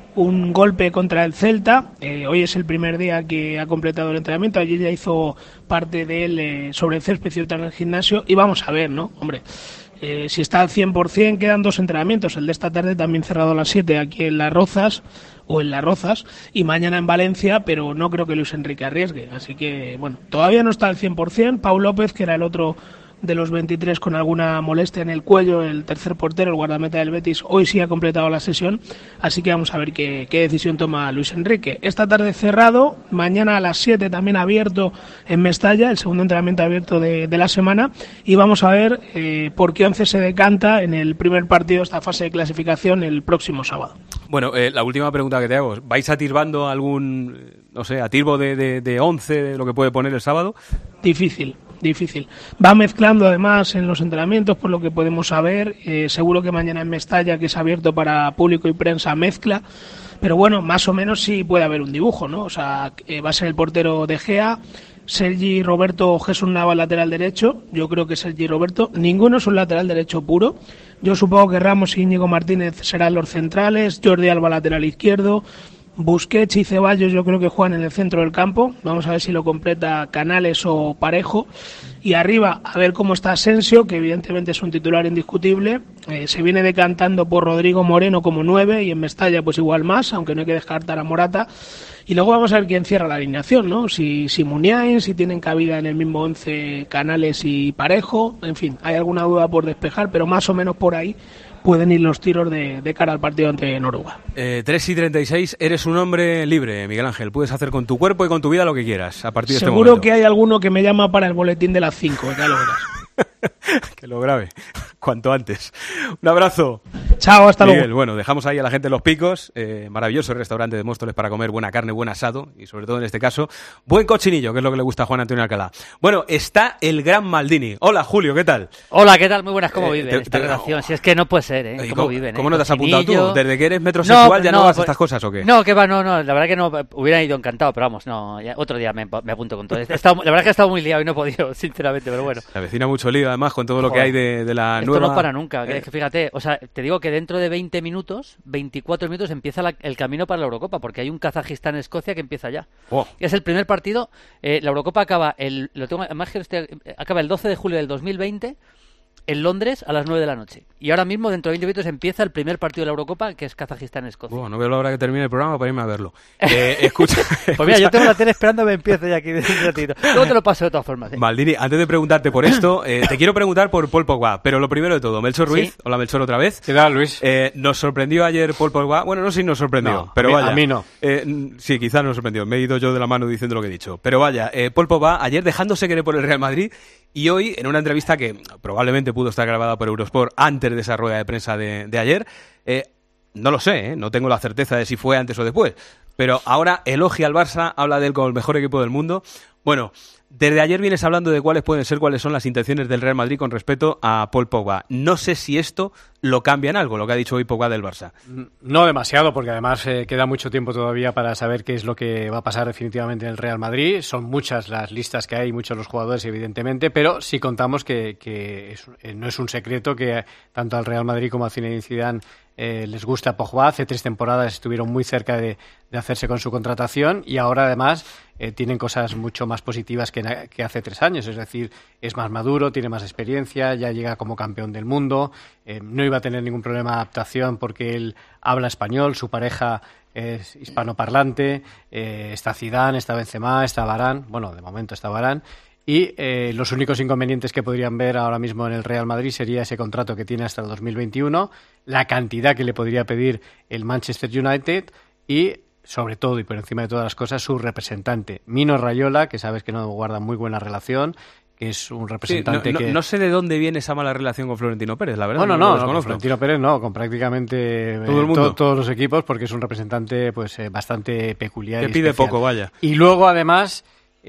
un golpe contra el Celta. Eh, hoy es el primer día que ha completado el entrenamiento. Ayer ya hizo parte de él eh, sobre el césped y otra en el gimnasio. Y vamos a ver, ¿no? Hombre, eh, si está al cien por ciento, quedan dos entrenamientos. El de esta tarde también cerrado a las siete aquí en Las Rozas, o en Las Rozas, y mañana en Valencia, pero no creo que Luis Enrique arriesgue. Así que, bueno, todavía no está al cien por ciento. Pau López, que era el otro de los veintitrés con alguna molestia en el cuello, el tercer portero, el guardameta del Betis, hoy sí ha completado la sesión, así que vamos a ver qué, qué decisión toma Luis Enrique. Esta tarde cerrado, mañana a las siete también abierto en Mestalla, el segundo entrenamiento abierto de, de la semana, y vamos a ver eh, por qué once se decanta en el primer partido de esta fase de clasificación el próximo sábado. Bueno, eh, la última pregunta que te hago, ¿vais atisbando algún, no sé, atisbo de, de, de once, de lo que puede poner el sábado? Difícil. Difícil. Va mezclando además en los entrenamientos, por lo que podemos saber. Eh, seguro que mañana en Mestalla, que es abierto para público y prensa, mezcla. Pero bueno, más o menos sí puede haber un dibujo, ¿no? O sea, eh, va a ser el portero De Gea, Sergi Roberto, Jesús Nava, lateral derecho. Yo creo que Sergi Roberto. Ninguno es un lateral derecho puro. Yo supongo que Ramos y Íñigo Martínez serán los centrales. Jordi Alba, lateral izquierdo. Busquets y Ceballos yo creo que juegan en el centro del campo. Vamos a ver si lo completa Canales o Parejo. Y arriba, a ver cómo está Asensio, que evidentemente es un titular indiscutible. Eh, se viene decantando por Rodrigo Moreno como nueve, y en Mestalla pues igual más, aunque no hay que descartar a Morata. Y luego vamos a ver quién cierra la alineación, ¿no? Si, si Muniain, si tienen cabida en el mismo once Canales y Parejo. En fin, hay alguna duda por despejar, pero más o menos por ahí pueden ir los tiros de, de cara al partido ante Noruega. Eh, tres y treinta y seis, eres un hombre libre, Miguel Ángel. Puedes hacer con tu cuerpo y con tu vida lo que quieras a partir de este momento. Seguro que hay alguno que me llama para el boletín de las cinco, ya lo verás. Que lo grabe, cuanto antes. Un abrazo. Chao, hasta Miguel, luego. Bueno, dejamos ahí a la gente Los Picos. Eh, maravilloso restaurante de Móstoles para comer buena carne, buen asado y sobre todo en este caso, buen cochinillo, que es lo que le gusta a Juan Antonio Alcalá. Bueno, está el gran Maldini. Hola, Julio, ¿qué tal? Hola, ¿qué tal? Muy buenas, ¿cómo Eh, viven te- esta te- relación? Si es que no puede ser, ¿eh? ¿Cómo, ¿Cómo, viven? ¿Cómo eh? no te has apuntado tú? Cochinillo. Desde que eres metrosexual ya no, vas a pues- estas cosas, ¿o qué? No, que va, no, no, la verdad que no, hubiera ido encantado, pero vamos, no, ya otro día me, me apunto con todo. He estado- la verdad es que he estado muy liado y no he podido, sinceramente, pero bueno. Se avecina mucho lío, además, con todo lo que Joder. hay de, de la Esto nueva... no para nunca, que Eh, es que fíjate, o sea, te digo que dentro de veinte minutos, veinticuatro minutos empieza la- el camino para la Eurocopa, porque hay un Kazajistán-Escocia que empieza ya. Oh. Es el primer partido, eh, la Eurocopa acaba el, lo tengo, además que este- acaba el doce de julio del dos mil veinte en Londres a las nueve de la noche. Y ahora mismo, dentro de veinte minutos, empieza el primer partido de la Eurocopa, que es Kazajistán-Escocia. Buah, no veo la hora que termine el programa para irme a verlo. Eh, escucha, Pues mira, yo tengo la tele esperando que empiece ya aquí de un ratito. Luego te lo paso de todas formas. ¿eh? Maldini, antes de preguntarte por esto, eh, te quiero preguntar por Paul Pogba, pero lo primero de todo, Melchor Ruiz, Sí. hola Melchor otra vez. ¿Qué tal, Luis? Eh, nos sorprendió ayer Paul Pogba, bueno, no sé si nos sorprendió, No, pero a mí- vaya. a mí no. Eh, mm, sí, quizás nos sorprendió, me he ido yo de la mano diciendo lo que he dicho, pero vaya, eh, Paul Pogba ayer dejándose querer por el Real Madrid y hoy en una entrevista que probablemente pudo estar grabada por Eurosport antes de esa rueda de prensa de, de ayer, eh, no lo sé, ¿eh? No tengo la certeza de si fue antes o después, pero ahora elogia al Barça, habla de él como el mejor equipo del mundo. Bueno, desde ayer vienes hablando de cuáles pueden ser, cuáles son las intenciones del Real Madrid con respecto a Paul Pogba. No sé si esto lo cambia en algo, lo que ha dicho hoy Pogba del Barça. No demasiado, porque además eh, queda mucho tiempo todavía para saber qué es lo que va a pasar definitivamente en el Real Madrid. Son muchas las listas que hay, muchos los jugadores, evidentemente, pero sí contamos que, que es- eh, no es un secreto que tanto al Real Madrid como a Zinedine Zidane eh, les gusta Pogba. Hace tres temporadas estuvieron muy cerca de, de hacerse con su contratación y ahora además eh, tienen cosas mucho más positivas que, na- que hace tres años. Es decir, es más maduro, tiene más experiencia, ya llega como campeón del mundo, eh, no iba a tener ningún problema de adaptación porque él habla español, su pareja es hispanoparlante, eh, está Zidane, está Benzema, está Varane, bueno, de momento está Varane. Y eh, los únicos inconvenientes que podrían ver ahora mismo en el Real Madrid sería ese contrato que tiene hasta el dos mil veintiuno, la cantidad que le podría pedir el Manchester United y, sobre todo y por encima de todas las cosas, su representante, Mino Raiola, que sabes que no guarda muy buena relación, que es un Sí, no, representante no- que... no sé de dónde viene esa mala relación con Florentino Pérez, la verdad. No, no, lo no, no, con desconozco. Florentino Pérez no, con prácticamente eh, Todo el mundo. to- todos los equipos, porque es un representante pues eh, bastante peculiar. Que y pide especial. poco, vaya. Y luego, además,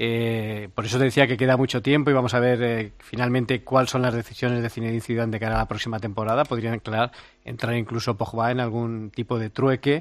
eh, por eso te decía que queda mucho tiempo y vamos a ver eh, finalmente cuáles son las decisiones de Zinedine Zidane de cara a la próxima temporada. Podrían, claro, entrar incluso Pogba en algún tipo de trueque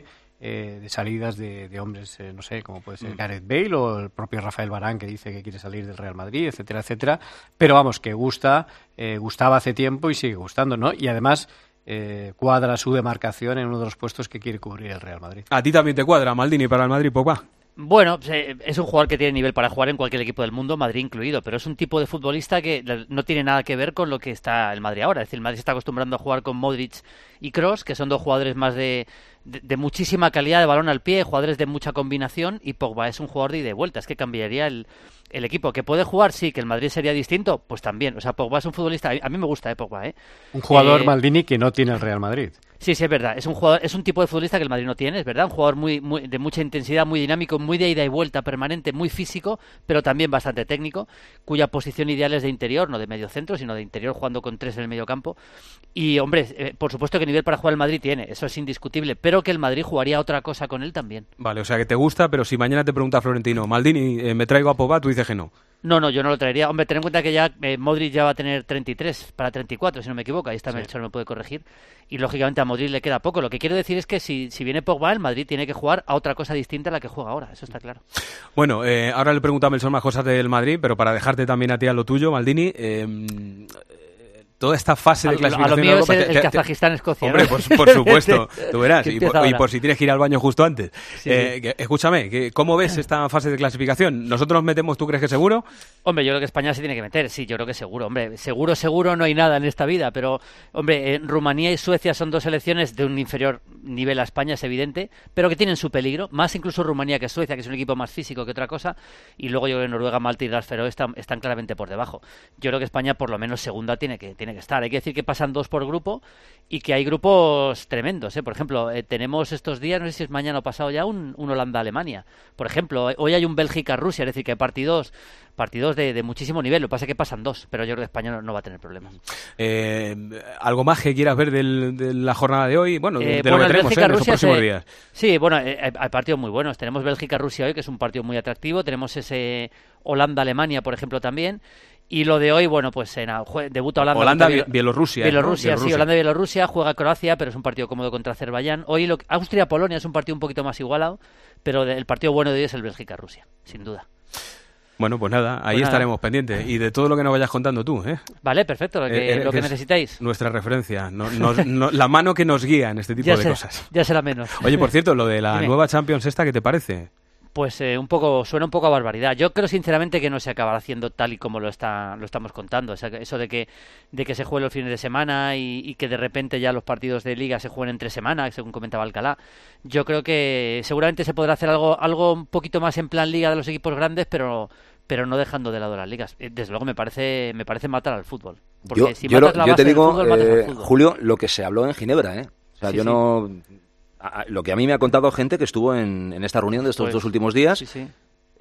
eh, de salidas de, de hombres, eh, no sé, como puede ser Mm. Gareth Bale o el propio Rafael Varane, que dice que quiere salir del Real Madrid, etcétera, etcétera. Pero vamos, que gusta, eh, gustaba hace tiempo y sigue gustando, ¿no? Y además eh, cuadra su demarcación en uno de los puestos que quiere cubrir el Real Madrid. ¿A ti también te cuadra, Maldini, para el Madrid, Pogba? Bueno, es un jugador que tiene nivel para jugar en cualquier equipo del mundo, Madrid incluido, pero es un tipo de futbolista que no tiene nada que ver con lo que está el Madrid ahora. Es decir, el Madrid se está acostumbrando a jugar con Modric y Kroos, que son dos jugadores más de, de, de muchísima calidad de balón al pie, jugadores de mucha combinación, y Pogba es un jugador de ida y vuelta. Es que cambiaría el, el equipo. ¿Que puede jugar? Sí. ¿Que el Madrid sería distinto? Pues también. O sea, Pogba es un futbolista... A mí me gusta, ¿eh? Pogba, ¿eh? Un jugador, eh, Maldini, que no tiene el Real Madrid. Sí, sí, es verdad. Es un jugador, es un tipo de futbolista que el Madrid no tiene, es verdad. Un jugador muy, muy de mucha intensidad, muy dinámico, muy de ida y vuelta permanente, muy físico, pero también bastante técnico, cuya posición ideal es de interior, no de medio centro, sino de interior, jugando con tres en el medio campo. Y, hombre, eh, por supuesto que nivel para jugar el Madrid tiene, eso es indiscutible, pero que el Madrid jugaría otra cosa con él también. Vale, o sea que te gusta, pero si mañana te pregunta Florentino, Maldini, eh, ¿me traigo a Pogba? Tú dices que no. No, no, yo no lo traería. Hombre, ten en cuenta que ya eh, Modric ya va a tener treinta y tres para treinta y cuatro, si no me equivoco. Ahí está, Sí. Melchor me puede corregir. Y lógicamente a Modric le queda poco. Lo que quiero decir es que si, si viene Pogba, el Madrid tiene que jugar a otra cosa distinta a la que juega ahora. Eso está claro. Bueno, eh, ahora le pregunto a Melchor más cosas del Madrid, pero para dejarte también a ti a lo tuyo, Maldini, eh, toda esta fase A de lo- clasificación... a lo mío de es el- Europa, el Kazajistán-Escocia, Hombre, ¿no? por, por supuesto, tú verás. Que Y por, empieza y ahora. por si tienes que ir al baño justo antes. Sí, Eh, sí. que- escúchame, que, ¿cómo ves esta fase de clasificación? ¿Nosotros nos metemos, tú crees que seguro? Hombre, yo creo que España se tiene que meter, sí, yo creo que seguro, hombre, seguro, seguro no hay nada en esta vida, pero, hombre, en Rumanía y Suecia son dos selecciones de un inferior nivel a España, es evidente, pero que tienen su peligro, más incluso Rumanía que Suecia, que es un equipo más físico que otra cosa, y luego yo creo que Noruega, Malta y las Feroe están, están claramente por debajo. Yo creo que España, por lo menos segunda, tiene que, tiene que estar. Hay que decir que pasan dos por grupo y que hay grupos tremendos, ¿eh? Por ejemplo, eh, tenemos estos días, no sé si es mañana o pasado ya, un, un Holanda-Alemania. Por ejemplo, eh, hoy hay un Bélgica-Rusia, es decir, que hay partidos, partidos de, de muchísimo nivel. Lo que pasa es que pasan dos, pero yo creo que España no, no va a tener problemas. Eh, ¿Algo más que quieras ver del- de la jornada de hoy? Bueno, de, Eh, de lo bueno, que el tenemos ¿eh? en estos Bélgica-Rusia próximos se- días. Sí, bueno, eh, hay, hay partidos muy buenos. Tenemos Bélgica-Rusia hoy, que es un partido muy atractivo. Tenemos ese Holanda-Alemania, por ejemplo, también. Y lo de hoy, bueno, pues en, jue- debuta Holanda. Holanda, contra Bie- Bielorrusia, Bielorrusia, ¿no? sí, Bielorrusia. Holanda-Bielorrusia, juega Croacia, pero es un partido cómodo contra Azerbaiyán. Hoy lo- Austria-Polonia es un partido un poquito más igualado, pero de- el partido bueno de hoy es el Bélgica-Rusia, sin duda. Bueno, pues nada, ahí Pues nada. estaremos pendientes. Y de todo lo que nos vayas contando tú, ¿eh? Vale, perfecto, lo que, Eh, eh, lo que es necesitáis. Nuestra referencia, no- nos- no- la mano que nos guía en este tipo Ya de será- cosas. ya será menos. Oye, por cierto, lo de la Dime. nueva Champions esta, ¿qué te parece? Pues eh, un poco suena un poco a barbaridad. Yo creo sinceramente que no se acabará haciendo tal y como lo está lo estamos contando. O sea, que eso de que de que se juegue los fines de semana y, y que de repente ya los partidos de liga se jueguen entre semana, según comentaba Alcalá. Yo creo que seguramente se podrá hacer algo algo un poquito más en plan liga de los equipos grandes, pero pero no dejando de lado las ligas. Eh, Desde luego me parece me parece matar al fútbol. Porque Yo, si yo matas lo- la yo base te del digo, fútbol, matas al eh, fútbol. Julio, lo que se habló en Ginebra, ¿eh? O sea, Sí, yo sí. no... a- a- Lo que a mí me ha contado gente que estuvo en, en esta reunión de estos Pues, dos últimos días, sí, sí.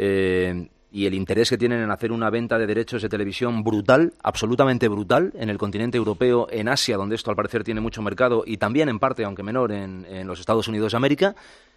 eh, y el interés que tienen en hacer una venta de derechos de televisión brutal, absolutamente brutal, en el continente europeo, en Asia, donde esto al parecer tiene mucho mercado, y también en parte, aunque menor, en, en los Estados Unidos de América.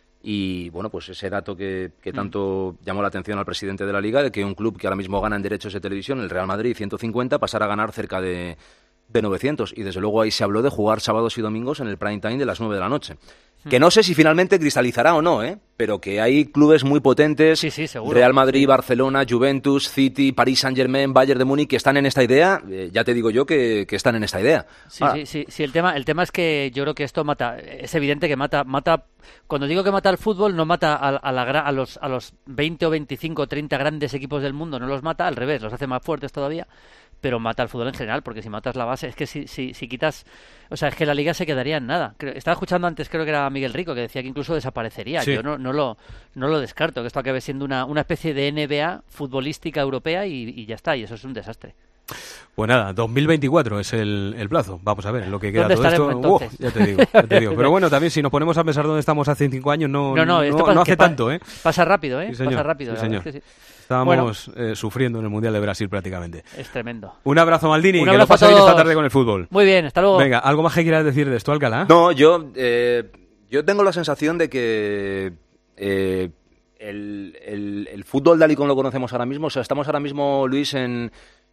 Y bueno, pues ese dato que, que tanto llamó la atención al presidente de la Liga, de que un club que ahora mismo gana en derechos de televisión, el Real Madrid, ciento cincuenta, pasará a ganar cerca de, de novecientos. Y desde luego ahí se habló de jugar sábados y domingos en el prime time de las nueve de la noche. Que no sé si finalmente cristalizará o no, ¿eh? Pero que hay clubes muy potentes, seguro. Real Madrid, Barcelona, Juventus, City, París Saint-Germain, Bayern de Múnich, que están en esta idea. Eh, ya te digo yo que, que están en esta idea. Sí, Ahora, sí, sí, sí, el tema, el tema es que yo creo que esto mata, es evidente que mata, mata, cuando digo que mata al fútbol, no mata a, a, la, gra- a los a los veinte o veinticinco o treinta grandes equipos del mundo, no los mata, al revés, los hace más fuertes todavía, pero mata al fútbol en general, porque si matas la base, es que si, si, si quitas, o sea, es que la liga se quedaría en nada. Creo- Estaba escuchando antes, creo que era Miguel Rico, que decía que incluso desaparecería. Sí. Yo no, no lo, no lo descarto, que esto acabe siendo una, una especie de N B A futbolística europea y, y ya está, y eso es un desastre. Pues nada, dos mil veinticuatro es el, el plazo. Vamos a ver lo que queda ¿Dónde todo esto. estaremos ¡Wow! entonces? Ya te digo, ya te digo. Pero bueno, también si nos ponemos a pensar dónde estamos hace cinco años, no, No, no, esto no, pasa- no que hace pa- tanto, ¿eh? pasa rápido, ¿eh? Sí, señor. Pasa rápido, Sí, la señor. verdad es que sí. Estábamos eh, sufriendo en el Mundial de Brasil prácticamente. Es tremendo. Un abrazo, Maldini, Un que lo abrazo a pases bien esta todos. tarde con el fútbol. Muy bien, hasta luego. Venga, ¿algo más que quieras decir de esto, Alcalá? No, yo, eh, yo tengo la sensación de que eh, el, el, el fútbol tal y como lo conocemos ahora mismo, o sea, estamos ahora mismo, Luis, en,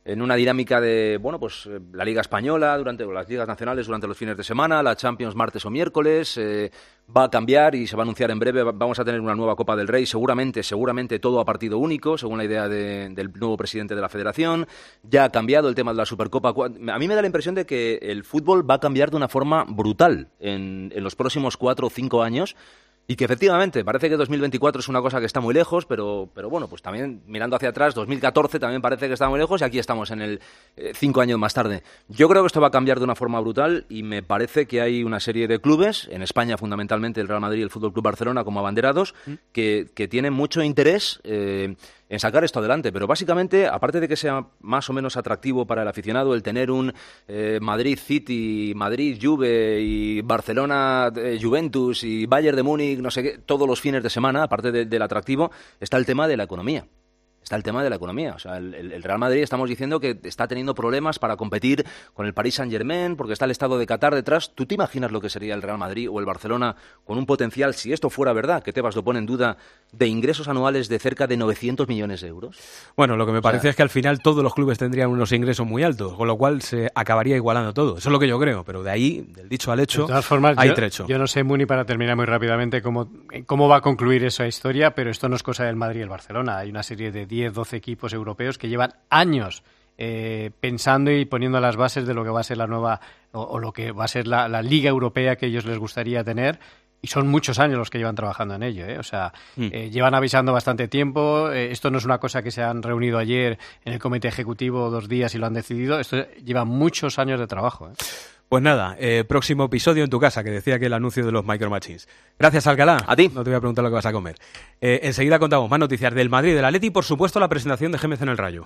en una dinámica de, bueno, pues la Liga Española, durante las ligas nacionales durante los fines de semana, la Champions martes o miércoles, eh, va a cambiar y se va a anunciar en breve, vamos a tener una nueva Copa del Rey, seguramente, seguramente todo a partido único, según la idea de, del nuevo presidente de la Federación. Ya ha cambiado el tema de la Supercopa. A mí me da la impresión de que el fútbol va a cambiar de una forma brutal en, en los próximos cuatro o cinco años. Y que efectivamente, parece que dos mil veinticuatro es una cosa que está muy lejos, pero, pero bueno, pues también mirando hacia atrás, dos mil catorce también parece que está muy lejos y aquí estamos en el eh, cinco años más tarde. Yo creo que esto va a cambiar de una forma brutal y me parece que hay una serie de clubes, en España fundamentalmente el Real Madrid y el Fútbol Club Barcelona como abanderados, ¿Mm? que, que tienen mucho interés eh, en sacar esto adelante, pero básicamente, aparte de que sea más o menos atractivo para el aficionado el tener un eh, Madrid City, Madrid Juve y Barcelona eh, Juventus y Bayern de Múnich, no sé qué, todos los fines de semana, aparte de, del atractivo, está el tema de la economía. Está el tema de la economía. O sea, el, el Real Madrid estamos diciendo que está teniendo problemas para competir con el Paris Saint-Germain porque está el Estado de Qatar detrás. ¿Tú te imaginas lo que sería el Real Madrid o el Barcelona con un potencial, si esto fuera verdad, que Tebas lo pone en duda, de ingresos anuales de cerca de novecientos millones de euros? Bueno, lo que me o parece sea, es que al final todos los clubes tendrían unos ingresos muy altos, con lo cual se acabaría igualando todo. Eso es lo que yo creo, pero de ahí, del dicho al hecho, de todas formas, hay yo, trecho. Yo no sé, Muni, para terminar muy rápidamente, cómo, cómo va a concluir esa historia, pero esto no es cosa del Madrid y el Barcelona. Hay una serie de diez, doce equipos europeos que llevan años eh, pensando y poniendo las bases de lo que va a ser la nueva o, o lo que va a ser la, la Liga Europea que ellos les gustaría tener, y son muchos años los que llevan trabajando en ello, ¿eh? O sea, mm. eh, llevan avisando bastante tiempo. Eh, esto no es una cosa que se han reunido ayer en el comité ejecutivo dos días y lo han decidido. Esto lleva muchos años de trabajo, ¿eh? Pues nada, eh, próximo episodio en tu casa, que decía que el anuncio de los Micro Machines. Gracias, Alcalá. A ti. No te voy a preguntar lo que vas a comer. Eh, enseguida contamos más noticias del Madrid, del Atleti y, por supuesto, la presentación de Gémez en el Rayo.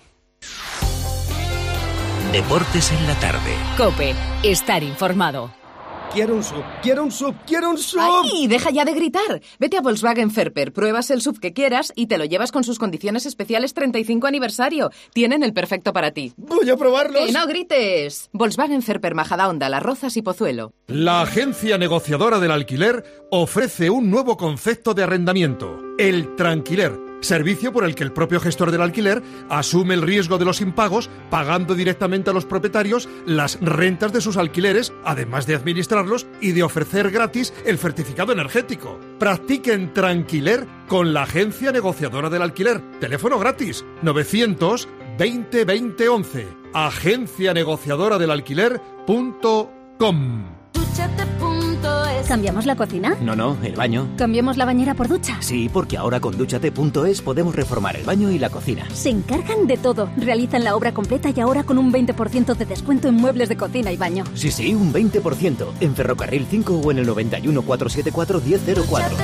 Deportes en la tarde. COPE. Estar informado. Quiero un sub, quiero un sub, quiero un sub. ¡Ay, deja ya de gritar! Vete a Volkswagen Ferper, pruebas el sub que quieras y te lo llevas con sus condiciones especiales treinta y cinco aniversario. Tienen el perfecto para ti. ¡Voy a probarlos! ¡Que no grites! Volkswagen Ferper Majadahonda, Las Rozas y Pozuelo. La agencia negociadora del alquiler ofrece un nuevo concepto de arrendamiento, el tranquiler. Servicio por el que el propio gestor del alquiler asume el riesgo de los impagos, pagando directamente a los propietarios las rentas de sus alquileres, además de administrarlos y de ofrecer gratis el certificado energético. Practiquen tranquiler con la agencia negociadora del alquiler. Teléfono gratis novecientos veinte veinte once. agencia negociadora del alquiler punto com. ¿Cambiamos la cocina? No, no, el baño. ¿Cambiamos la bañera por ducha? Sí, porque ahora con Dúchate punto es podemos reformar el baño y la cocina. Se encargan de todo. Realizan la obra completa y ahora con un veinte por ciento de descuento en muebles de cocina y baño. Sí, sí, un veinte por ciento. En Ferrocarril cinco o en el noventa y uno, cuatrocientos setenta y cuatro, diez cero cuatro.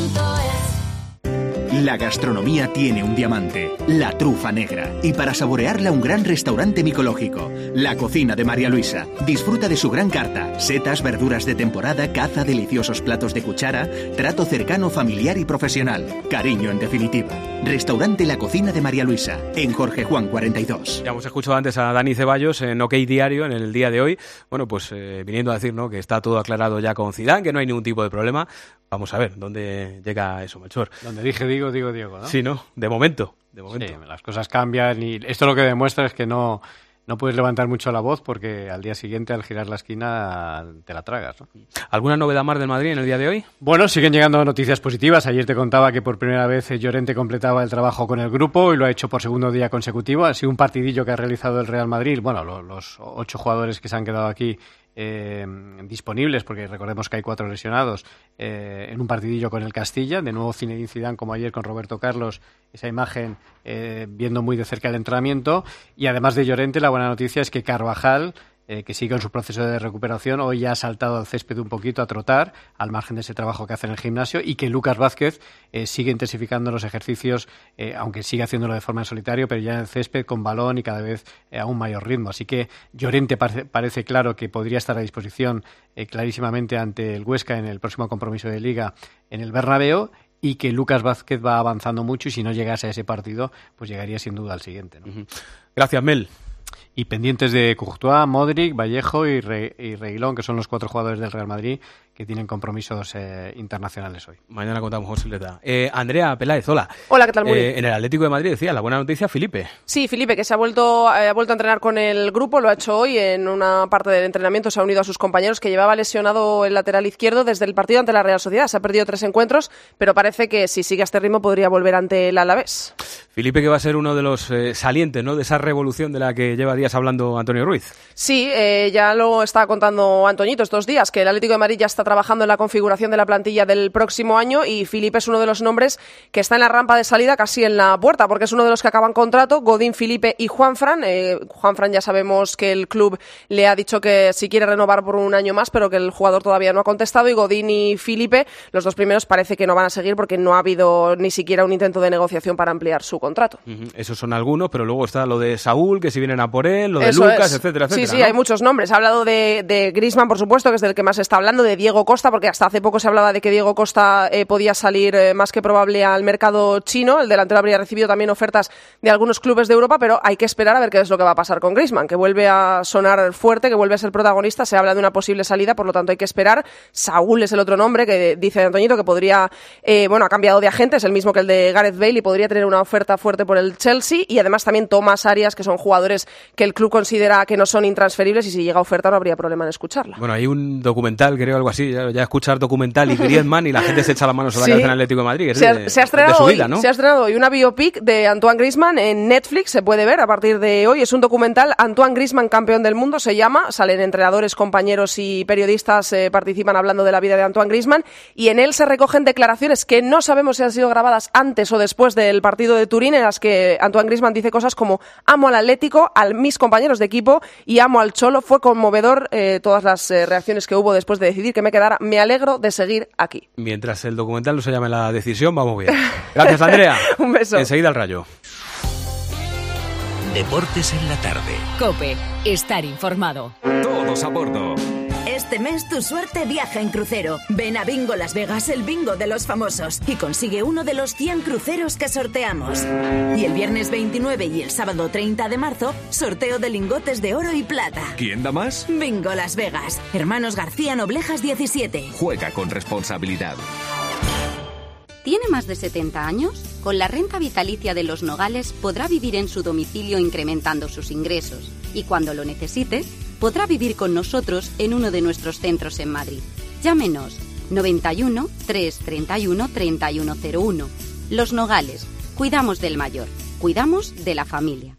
La gastronomía tiene un diamante, la trufa negra. Y para saborearla, un gran restaurante micológico, La Cocina de María Luisa. Disfruta de su gran carta, setas, verduras de temporada, caza, deliciosos platos de cuchara, trato cercano, familiar y profesional. Cariño, en definitiva. Restaurante La Cocina de María Luisa, en Jorge Juan cuarenta y dos. Ya hemos escuchado antes a Dani Ceballos en OK Diario, en el día de hoy. Bueno, pues eh, viniendo a decir, ¿no?, que está todo aclarado ya con Zidane, que no hay ningún tipo de problema. Vamos a ver dónde llega eso, Melchor. Donde dije digo, digo Diego, ¿no? Sí, ¿no? De momento, de momento. Sí, las cosas cambian y esto lo que demuestra es que no, no puedes levantar mucho la voz porque al día siguiente, al girar la esquina, te la tragas, ¿no? ¿Alguna novedad más del Madrid en el día de hoy? Bueno, siguen llegando noticias positivas. Ayer te contaba que por primera vez Llorente completaba el trabajo con el grupo y lo ha hecho por segundo día consecutivo. Ha sido un partidillo que ha realizado el Real Madrid. Bueno, los, los ocho jugadores que se han quedado aquí Eh, disponibles, porque recordemos que hay cuatro lesionados, eh, en un partidillo con el Castilla, de nuevo Zinedine Zidane como ayer con Roberto Carlos, esa imagen eh, viendo muy de cerca el entrenamiento. Y además de Llorente, la buena noticia es que Carvajal, eh, que sigue en su proceso de recuperación, hoy ya ha saltado al césped un poquito a trotar, al margen de ese trabajo que hace en el gimnasio, y que Lucas Vázquez eh, sigue intensificando los ejercicios, eh, aunque sigue haciéndolo de forma en solitario, pero ya en el césped con balón y cada vez eh, a un mayor ritmo. Así que Llorente parece, parece claro que podría estar a disposición eh, clarísimamente ante el Huesca en el próximo compromiso de Liga en el Bernabéu, y que Lucas Vázquez va avanzando mucho y si no llegase a ese partido, pues llegaría sin duda al siguiente, ¿no? Gracias, Mel. Y pendientes de Courtois, Modric, Vallejo y, Re, y Reguilón, que son los cuatro jugadores del Real Madrid que tienen compromisos eh, internacionales hoy. Mañana contamos con Silveta. Eh, Andrea Peláez, hola. Hola, ¿qué tal, Muri? Eh, en el Atlético de Madrid decía, la buena noticia, Felipe. Sí, Felipe, que se ha vuelto, eh, ha vuelto a entrenar con el grupo, lo ha hecho hoy en una parte del entrenamiento, se ha unido a sus compañeros, que llevaba lesionado el lateral izquierdo desde el partido ante la Real Sociedad. Se ha perdido tres encuentros, pero parece que si sigue a este ritmo podría volver ante el Alavés. Felipe, que va a ser uno de los eh, salientes, ¿no?, de esa revolución de la que lleva días hablando Antonio Ruiz. Sí, eh, ya lo estaba contando Antoñito estos días, que el Atlético de Madrid ya está trabajando en la configuración de la plantilla del próximo año y Felipe es uno de los nombres que está en la rampa de salida, casi en la puerta, porque es uno de los que acaban contrato, Godín, Felipe y Juanfran. Eh, Juanfran ya sabemos que el club le ha dicho que si quiere renovar por un año más, pero que el jugador todavía no ha contestado, y Godín y Felipe, los dos primeros, parece que no van a seguir porque no ha habido ni siquiera un intento de negociación para ampliar su contrato. Uh-huh. Esos son algunos, pero luego está lo de Saúl, que si vienen a por él, lo de Eso Lucas, es. etcétera, etcétera. Sí, sí, ¿no? hay muchos nombres. Ha hablado de, de Griezmann, por supuesto, que es del que más se está hablando, de Diego Costa, porque hasta hace poco se hablaba de que Diego Costa eh, podía salir eh, más que probable al mercado chino. El delantero habría recibido también ofertas de algunos clubes de Europa, pero hay que esperar a ver qué es lo que va a pasar con Griezmann, que vuelve a sonar fuerte, que vuelve a ser protagonista. Se habla de una posible salida, por lo tanto hay que esperar. Saúl es el otro nombre que dice Antoñito que podría, eh, bueno, ha cambiado de agente, es el mismo que el de Gareth Bale y podría tener una oferta fuerte por el Chelsea, y además también Tomás Arias, que son jugadores que el club considera que no son intransferibles, y si llega a oferta no habría problema en escucharla. Bueno, hay un documental, creo, algo así, ya, ya escuchar documental y Griezmann y la gente se echa las manos a la Sí. cabeza en el Atlético de Madrid. Se ha, de, se ha estrenado de su hoy, vida, ¿no? se ha estrenado hoy una biopic de Antoine Griezmann en Netflix, se puede ver a partir de hoy. Es un documental, Antoine Griezmann, campeón del mundo, se llama. Salen entrenadores, compañeros y periodistas, eh, participan hablando de la vida de Antoine Griezmann, y en él se recogen declaraciones que no sabemos si han sido grabadas antes o después del partido de Turín, en las que Antoine Griezmann dice cosas como: amo al Atlético, a mis compañeros de equipo y amo al Cholo. Fue conmovedor eh, todas las eh, reacciones que hubo después de decidir que me quedara. Me alegro de seguir aquí. Mientras el documental no se llame La Decisión, vamos bien. Gracias, Andrea. Un beso. Enseguida al Rayo. Deportes en la tarde. COPE. Estar informado. Todos a bordo. Este mes tu suerte viaja en crucero. Ven a Bingo Las Vegas, el bingo de los famosos, y consigue uno de los cien cruceros que sorteamos. Y el viernes veintinueve y el sábado treinta de marzo, sorteo de lingotes de oro y plata. ¿Quién da más? Bingo Las Vegas. Hermanos García Noblejas diecisiete. Juega con responsabilidad. ¿Tiene más de setenta años? Con la renta vitalicia de Los Nogales podrá vivir en su domicilio incrementando sus ingresos. Y cuando lo necesite, podrá vivir con nosotros en uno de nuestros centros en Madrid. Llámenos noventa y uno, trescientos treinta y uno, treinta y uno cero uno. Los Nogales. Cuidamos del mayor. Cuidamos de la familia.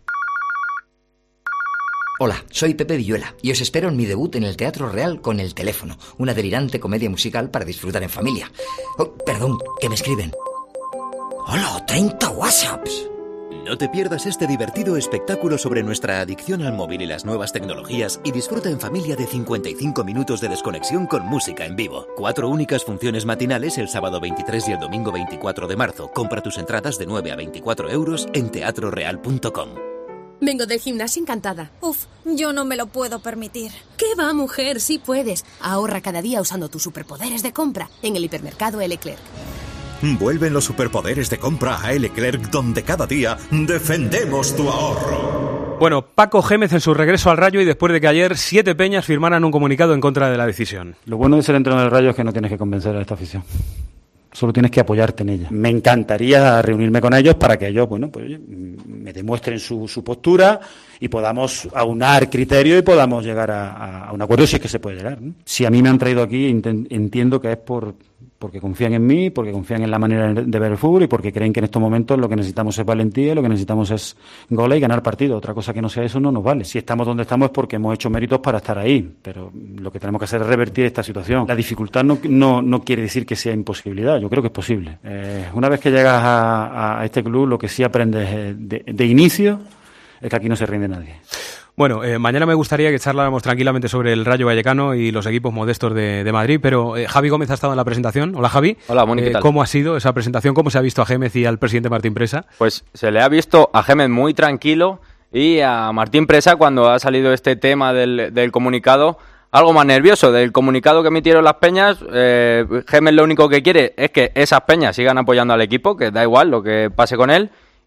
Hola, soy Pepe Villuela y os espero en mi debut en el Teatro Real con El Teléfono, una delirante comedia musical para disfrutar en familia. Oh, perdón, que me escriben. ¡Hola! ¡treinta WhatsApps! No te pierdas este divertido espectáculo sobre nuestra adicción al móvil y las nuevas tecnologías, y disfruta en familia de cincuenta y cinco minutos de desconexión con música en vivo. Cuatro únicas funciones matinales el sábado veintitrés y el domingo veinticuatro de marzo. Compra tus entradas de nueve a veinticuatro euros en teatro real punto com. Vengo del gimnasio encantada. Uf, yo no me lo puedo permitir. ¿Qué va, mujer? Sí puedes. Ahorra cada día usando tus superpoderes de compra en el hipermercado Leclerc. Vuelven los superpoderes de compra a Leclerc, donde cada día defendemos tu ahorro. Bueno, Paco Gémez en su regreso al Rayo y después de que ayer siete peñas firmaran un comunicado en contra de la decisión. Lo bueno de ser entrenador del Rayo es que no tienes que convencer a esta afición. Solo tienes que apoyarte en ella. Me encantaría reunirme con ellos para que ellos, bueno, pues me demuestren su, su postura y podamos aunar criterios y podamos llegar a, a un acuerdo, si es que se puede llegar, ¿no? Si a mí me han traído aquí, entiendo que es por porque confían en mí, porque confían en la manera de ver el fútbol y porque creen que en estos momentos lo que necesitamos es valentía, lo que necesitamos es goles y ganar partidos. Otra cosa que no sea eso no nos vale. Si estamos donde estamos es porque hemos hecho méritos para estar ahí, pero lo que tenemos que hacer es revertir esta situación. La dificultad no, no, no quiere decir que sea imposibilidad, yo creo que es posible. Eh, una vez que llegas a, a este club, lo que sí aprendes de, de inicio es que aquí no se rinde nadie. Bueno, eh, mañana me gustaría que charláramos tranquilamente sobre el Rayo Vallecano y los equipos modestos de, de Madrid, pero eh, Javi Gómez ha estado en la presentación. Hola, Javi. Hola, Mónica, ¿qué tal? ¿Cómo ha sido esa presentación? ¿Cómo se ha visto a Gémez y al presidente Martín Presa? Pues se le ha visto a Gémez muy tranquilo y a Martín Presa, cuando ha salido este tema del, del comunicado, algo más nervioso. Del comunicado que emitieron las peñas, eh, Gémez lo único que quiere es que esas peñas sigan apoyando al equipo, que da igual lo que pase con él.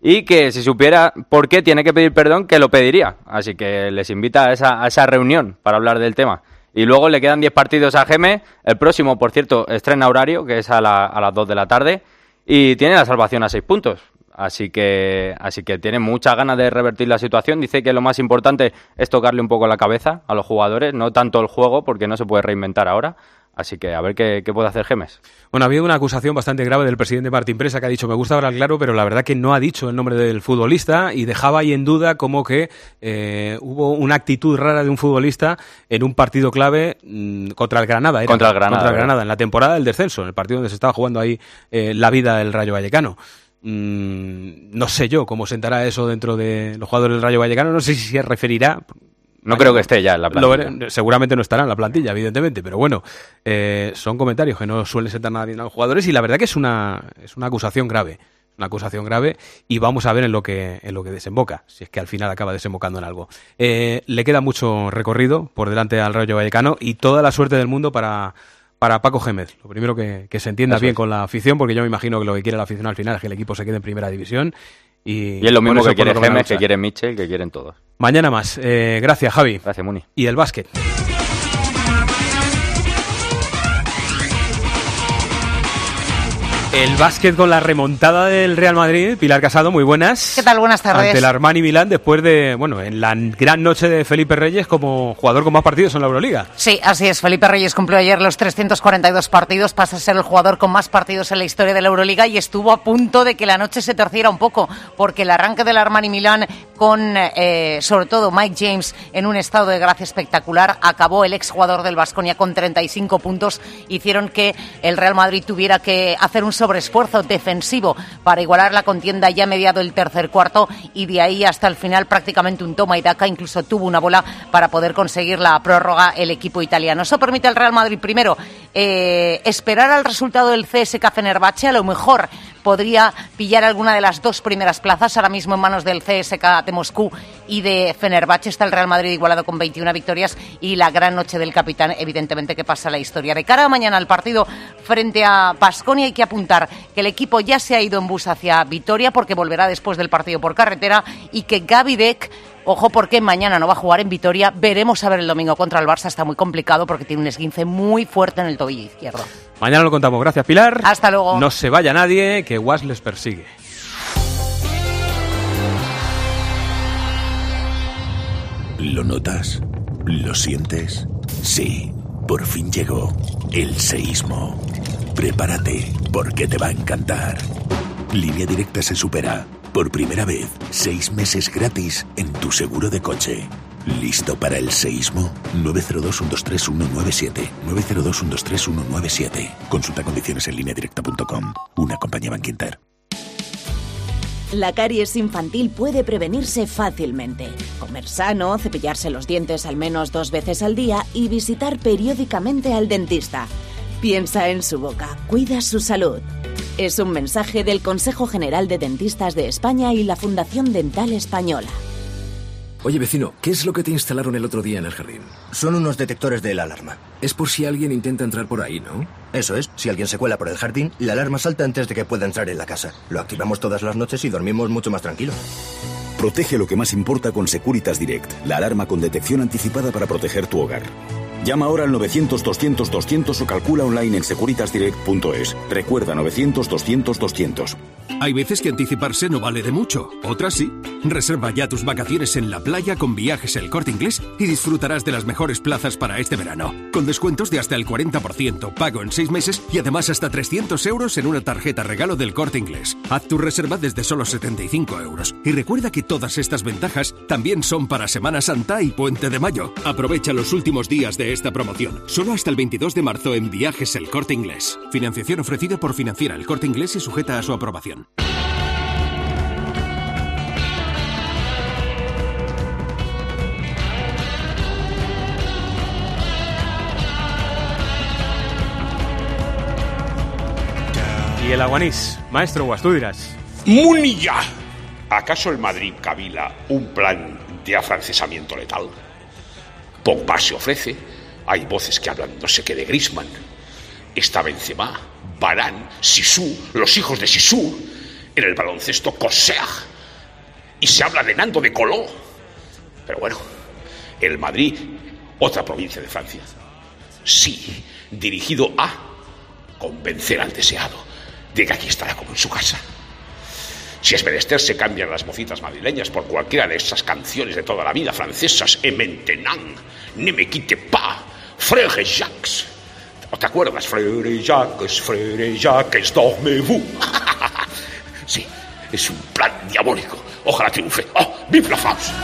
y que si supiera por qué tiene que pedir perdón, que lo pediría. Así que les invita a esa, a esa reunión para hablar del tema. Y luego le quedan diez partidos a Geme. El próximo, por cierto, estrena horario, que es a, la, a las dos de la tarde, y tiene la salvación a seis puntos. Así que, así que tiene muchas ganas de revertir la situación. Dice que lo más importante es tocarle un poco la cabeza a los jugadores, no tanto el juego, porque no se puede reinventar ahora. Así que a ver qué, qué puede hacer Gemes. Bueno, ha habido una acusación bastante grave del presidente Martín Presa, que ha dicho, me gusta hablar claro, pero la verdad que no ha dicho el nombre del futbolista, y dejaba ahí en duda como que eh, hubo una actitud rara de un futbolista en un partido clave mmm, contra el Granada. Era, contra el Granada. Contra el Granada, en la temporada del descenso, en el partido donde se estaba jugando ahí eh, la vida del Rayo Vallecano. Mm, no sé yo cómo sentará eso dentro de los jugadores del Rayo Vallecano, no sé si se referirá... No creo que esté ya en la plantilla. Lo, seguramente no estará en la plantilla, evidentemente, pero bueno, eh, son comentarios que no suelen sentar nada bien a los jugadores, y la verdad que es una, es una acusación grave, una acusación grave, y vamos a ver en lo que, en lo que desemboca, si es que al final acaba desembocando en algo. Eh, le queda mucho recorrido por delante al Rayo Vallecano, y toda la suerte del mundo para, para Paco Gémez. Lo primero que, que se entienda Eso bien es. con la afición, porque yo me imagino que lo que quiere la afición al final es que el equipo se quede en primera división. Y, y es lo mismo que quiere Gémez, que quiere Michel, que quieren todos. Mañana más. Eh, gracias, Javi. Gracias, Muni. Y el básquet. El básquet con la remontada del Real Madrid. Pilar Casado, muy buenas. ¿Qué tal? Buenas tardes. Ante el Armani Milán, después de, bueno, en la gran noche de Felipe Reyes como jugador con más partidos en la Euroliga. Sí, así es. Felipe Reyes cumplió ayer los trescientos cuarenta y dos partidos, pasa a ser el jugador con más partidos en la historia de la Euroliga, y estuvo a punto de que la noche se torciera un poco, porque el arranque del Armani Milán con, eh, sobre todo, Mike James en un estado de gracia espectacular, acabó el exjugador del Baskonia con treinta y cinco puntos, hicieron que el Real Madrid tuviera que hacer un sobreesfuerzo defensivo para igualar la contienda ya mediado el tercer cuarto, y de ahí hasta el final prácticamente un toma y daca, incluso tuvo una bola para poder conseguir la prórroga el equipo italiano. Eso permite al Real Madrid primero eh, esperar al resultado del C S K A Fenerbahce. A lo mejor podría pillar alguna de las dos primeras plazas, ahora mismo en manos del C S K A de Moscú y de Fenerbahce. Está el Real Madrid igualado con veintiuna victorias, y la gran noche del capitán, evidentemente, que pasa a la historia. De cara a mañana al partido frente a Baskonia, hay que apuntar que el equipo ya se ha ido en bus hacia Vitoria, porque volverá después del partido por carretera, y que Gaby Deck, ojo, porque mañana no va a jugar en Vitoria. Veremos a ver el domingo contra el Barça, está muy complicado porque tiene un esguince muy fuerte en el tobillo izquierdo. Mañana lo contamos. Gracias, Pilar. Hasta luego. No se vaya nadie, que Was les persigue. ¿Lo notas? ¿Lo sientes? Sí, por fin llegó el seísmo. Prepárate, porque te va a encantar. Línea Directa se supera. Por primera vez, seis meses gratis en tu seguro de coche. ¿Listo para el seísmo? nueve cero dos, uno dos tres, uno nueve siete. nueve cero dos, uno dos tres, uno nueve siete. Consulta condiciones en línea directa punto com. Una compañía Bankinter. La caries infantil puede prevenirse fácilmente. Comer sano, cepillarse los dientes al menos dos veces al día y visitar periódicamente al dentista. Piensa en su boca, cuida su salud. Es un mensaje del Consejo General de Dentistas de España y la Fundación Dental Española. Oye, vecino, ¿qué es lo que te instalaron el otro día en el jardín? Son unos detectores de la alarma. Es por si alguien intenta entrar por ahí, ¿no? Eso es. Si alguien se cuela por el jardín, la alarma salta antes de que pueda entrar en la casa. Lo activamos todas las noches y dormimos mucho más tranquilos. Protege lo que más importa con Securitas Direct, la alarma con detección anticipada para proteger tu hogar. Llama ahora al novecientos, doscientos, doscientos o calcula online en securitas direct punto es. Recuerda, novecientos, doscientos, doscientos. Hay veces que anticiparse no vale de mucho, otras sí. Reserva ya tus vacaciones en la playa con Viajes El Corte Inglés y disfrutarás de las mejores plazas para este verano. Con descuentos de hasta el cuarenta por ciento, pago en seis meses y además hasta trescientos euros en una tarjeta regalo del Corte Inglés. Haz tu reserva desde solo setenta y cinco euros. Y recuerda que todas estas ventajas también son para Semana Santa y Puente de Mayo. Aprovecha los últimos días de esta promoción, solo hasta el veintidós de marzo en Viajes El Corte Inglés. Financiación ofrecida por Financiera El Corte Inglés y sujeta a su aprobación. Y el Aguanís, maestro Guas, tú dirás. ¡Munilla! ¿Acaso el Madrid cavila un plan de afrancesamiento letal? Pogba se ofrece, hay voces que hablan no sé qué de Griezmann. Está Benzema, Varane, Sisú, los hijos de Sisú. En el baloncesto, Kosseag, y se habla de Nando de Coló. Pero bueno, el Madrid, otra provincia de Francia, sí, dirigido a convencer al deseado de que aquí estará como en su casa. Si es menester, se cambian las mocitas madrileñas por cualquiera de esas canciones de toda la vida francesas. Et maintenant, ne me quitte pas, Frère Jacques. ¿O te acuerdas? Frère Jacques, Frère Jacques, dormez-vous. Sí, es un plan diabólico. Ojalá triunfe. ¡Oh, vive la France!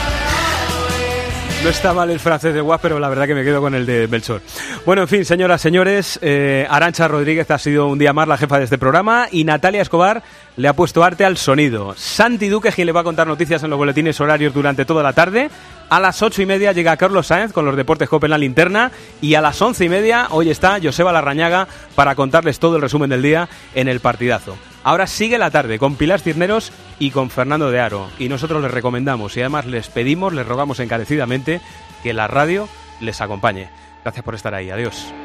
No está mal el francés de Guas, pero la verdad que me quedo con el de Melchor. Bueno, en fin, señoras, señores, eh, Arantxa Rodríguez ha sido un día más la jefa de este programa y Natalia Escobar le ha puesto arte al sonido. Santi Duque, quien le va a contar noticias en los boletines horarios durante toda la tarde. A las ocho y media llega Carlos Sáenz con los deportes COPE en la linterna y a las once y media hoy está Joseba Larrañaga para contarles todo el resumen del día en el partidazo. Ahora sigue la tarde con Pilar Cisneros y con Fernando de Aro. Y nosotros les recomendamos y además les pedimos, les rogamos encarecidamente que la radio les acompañe. Gracias por estar ahí. Adiós.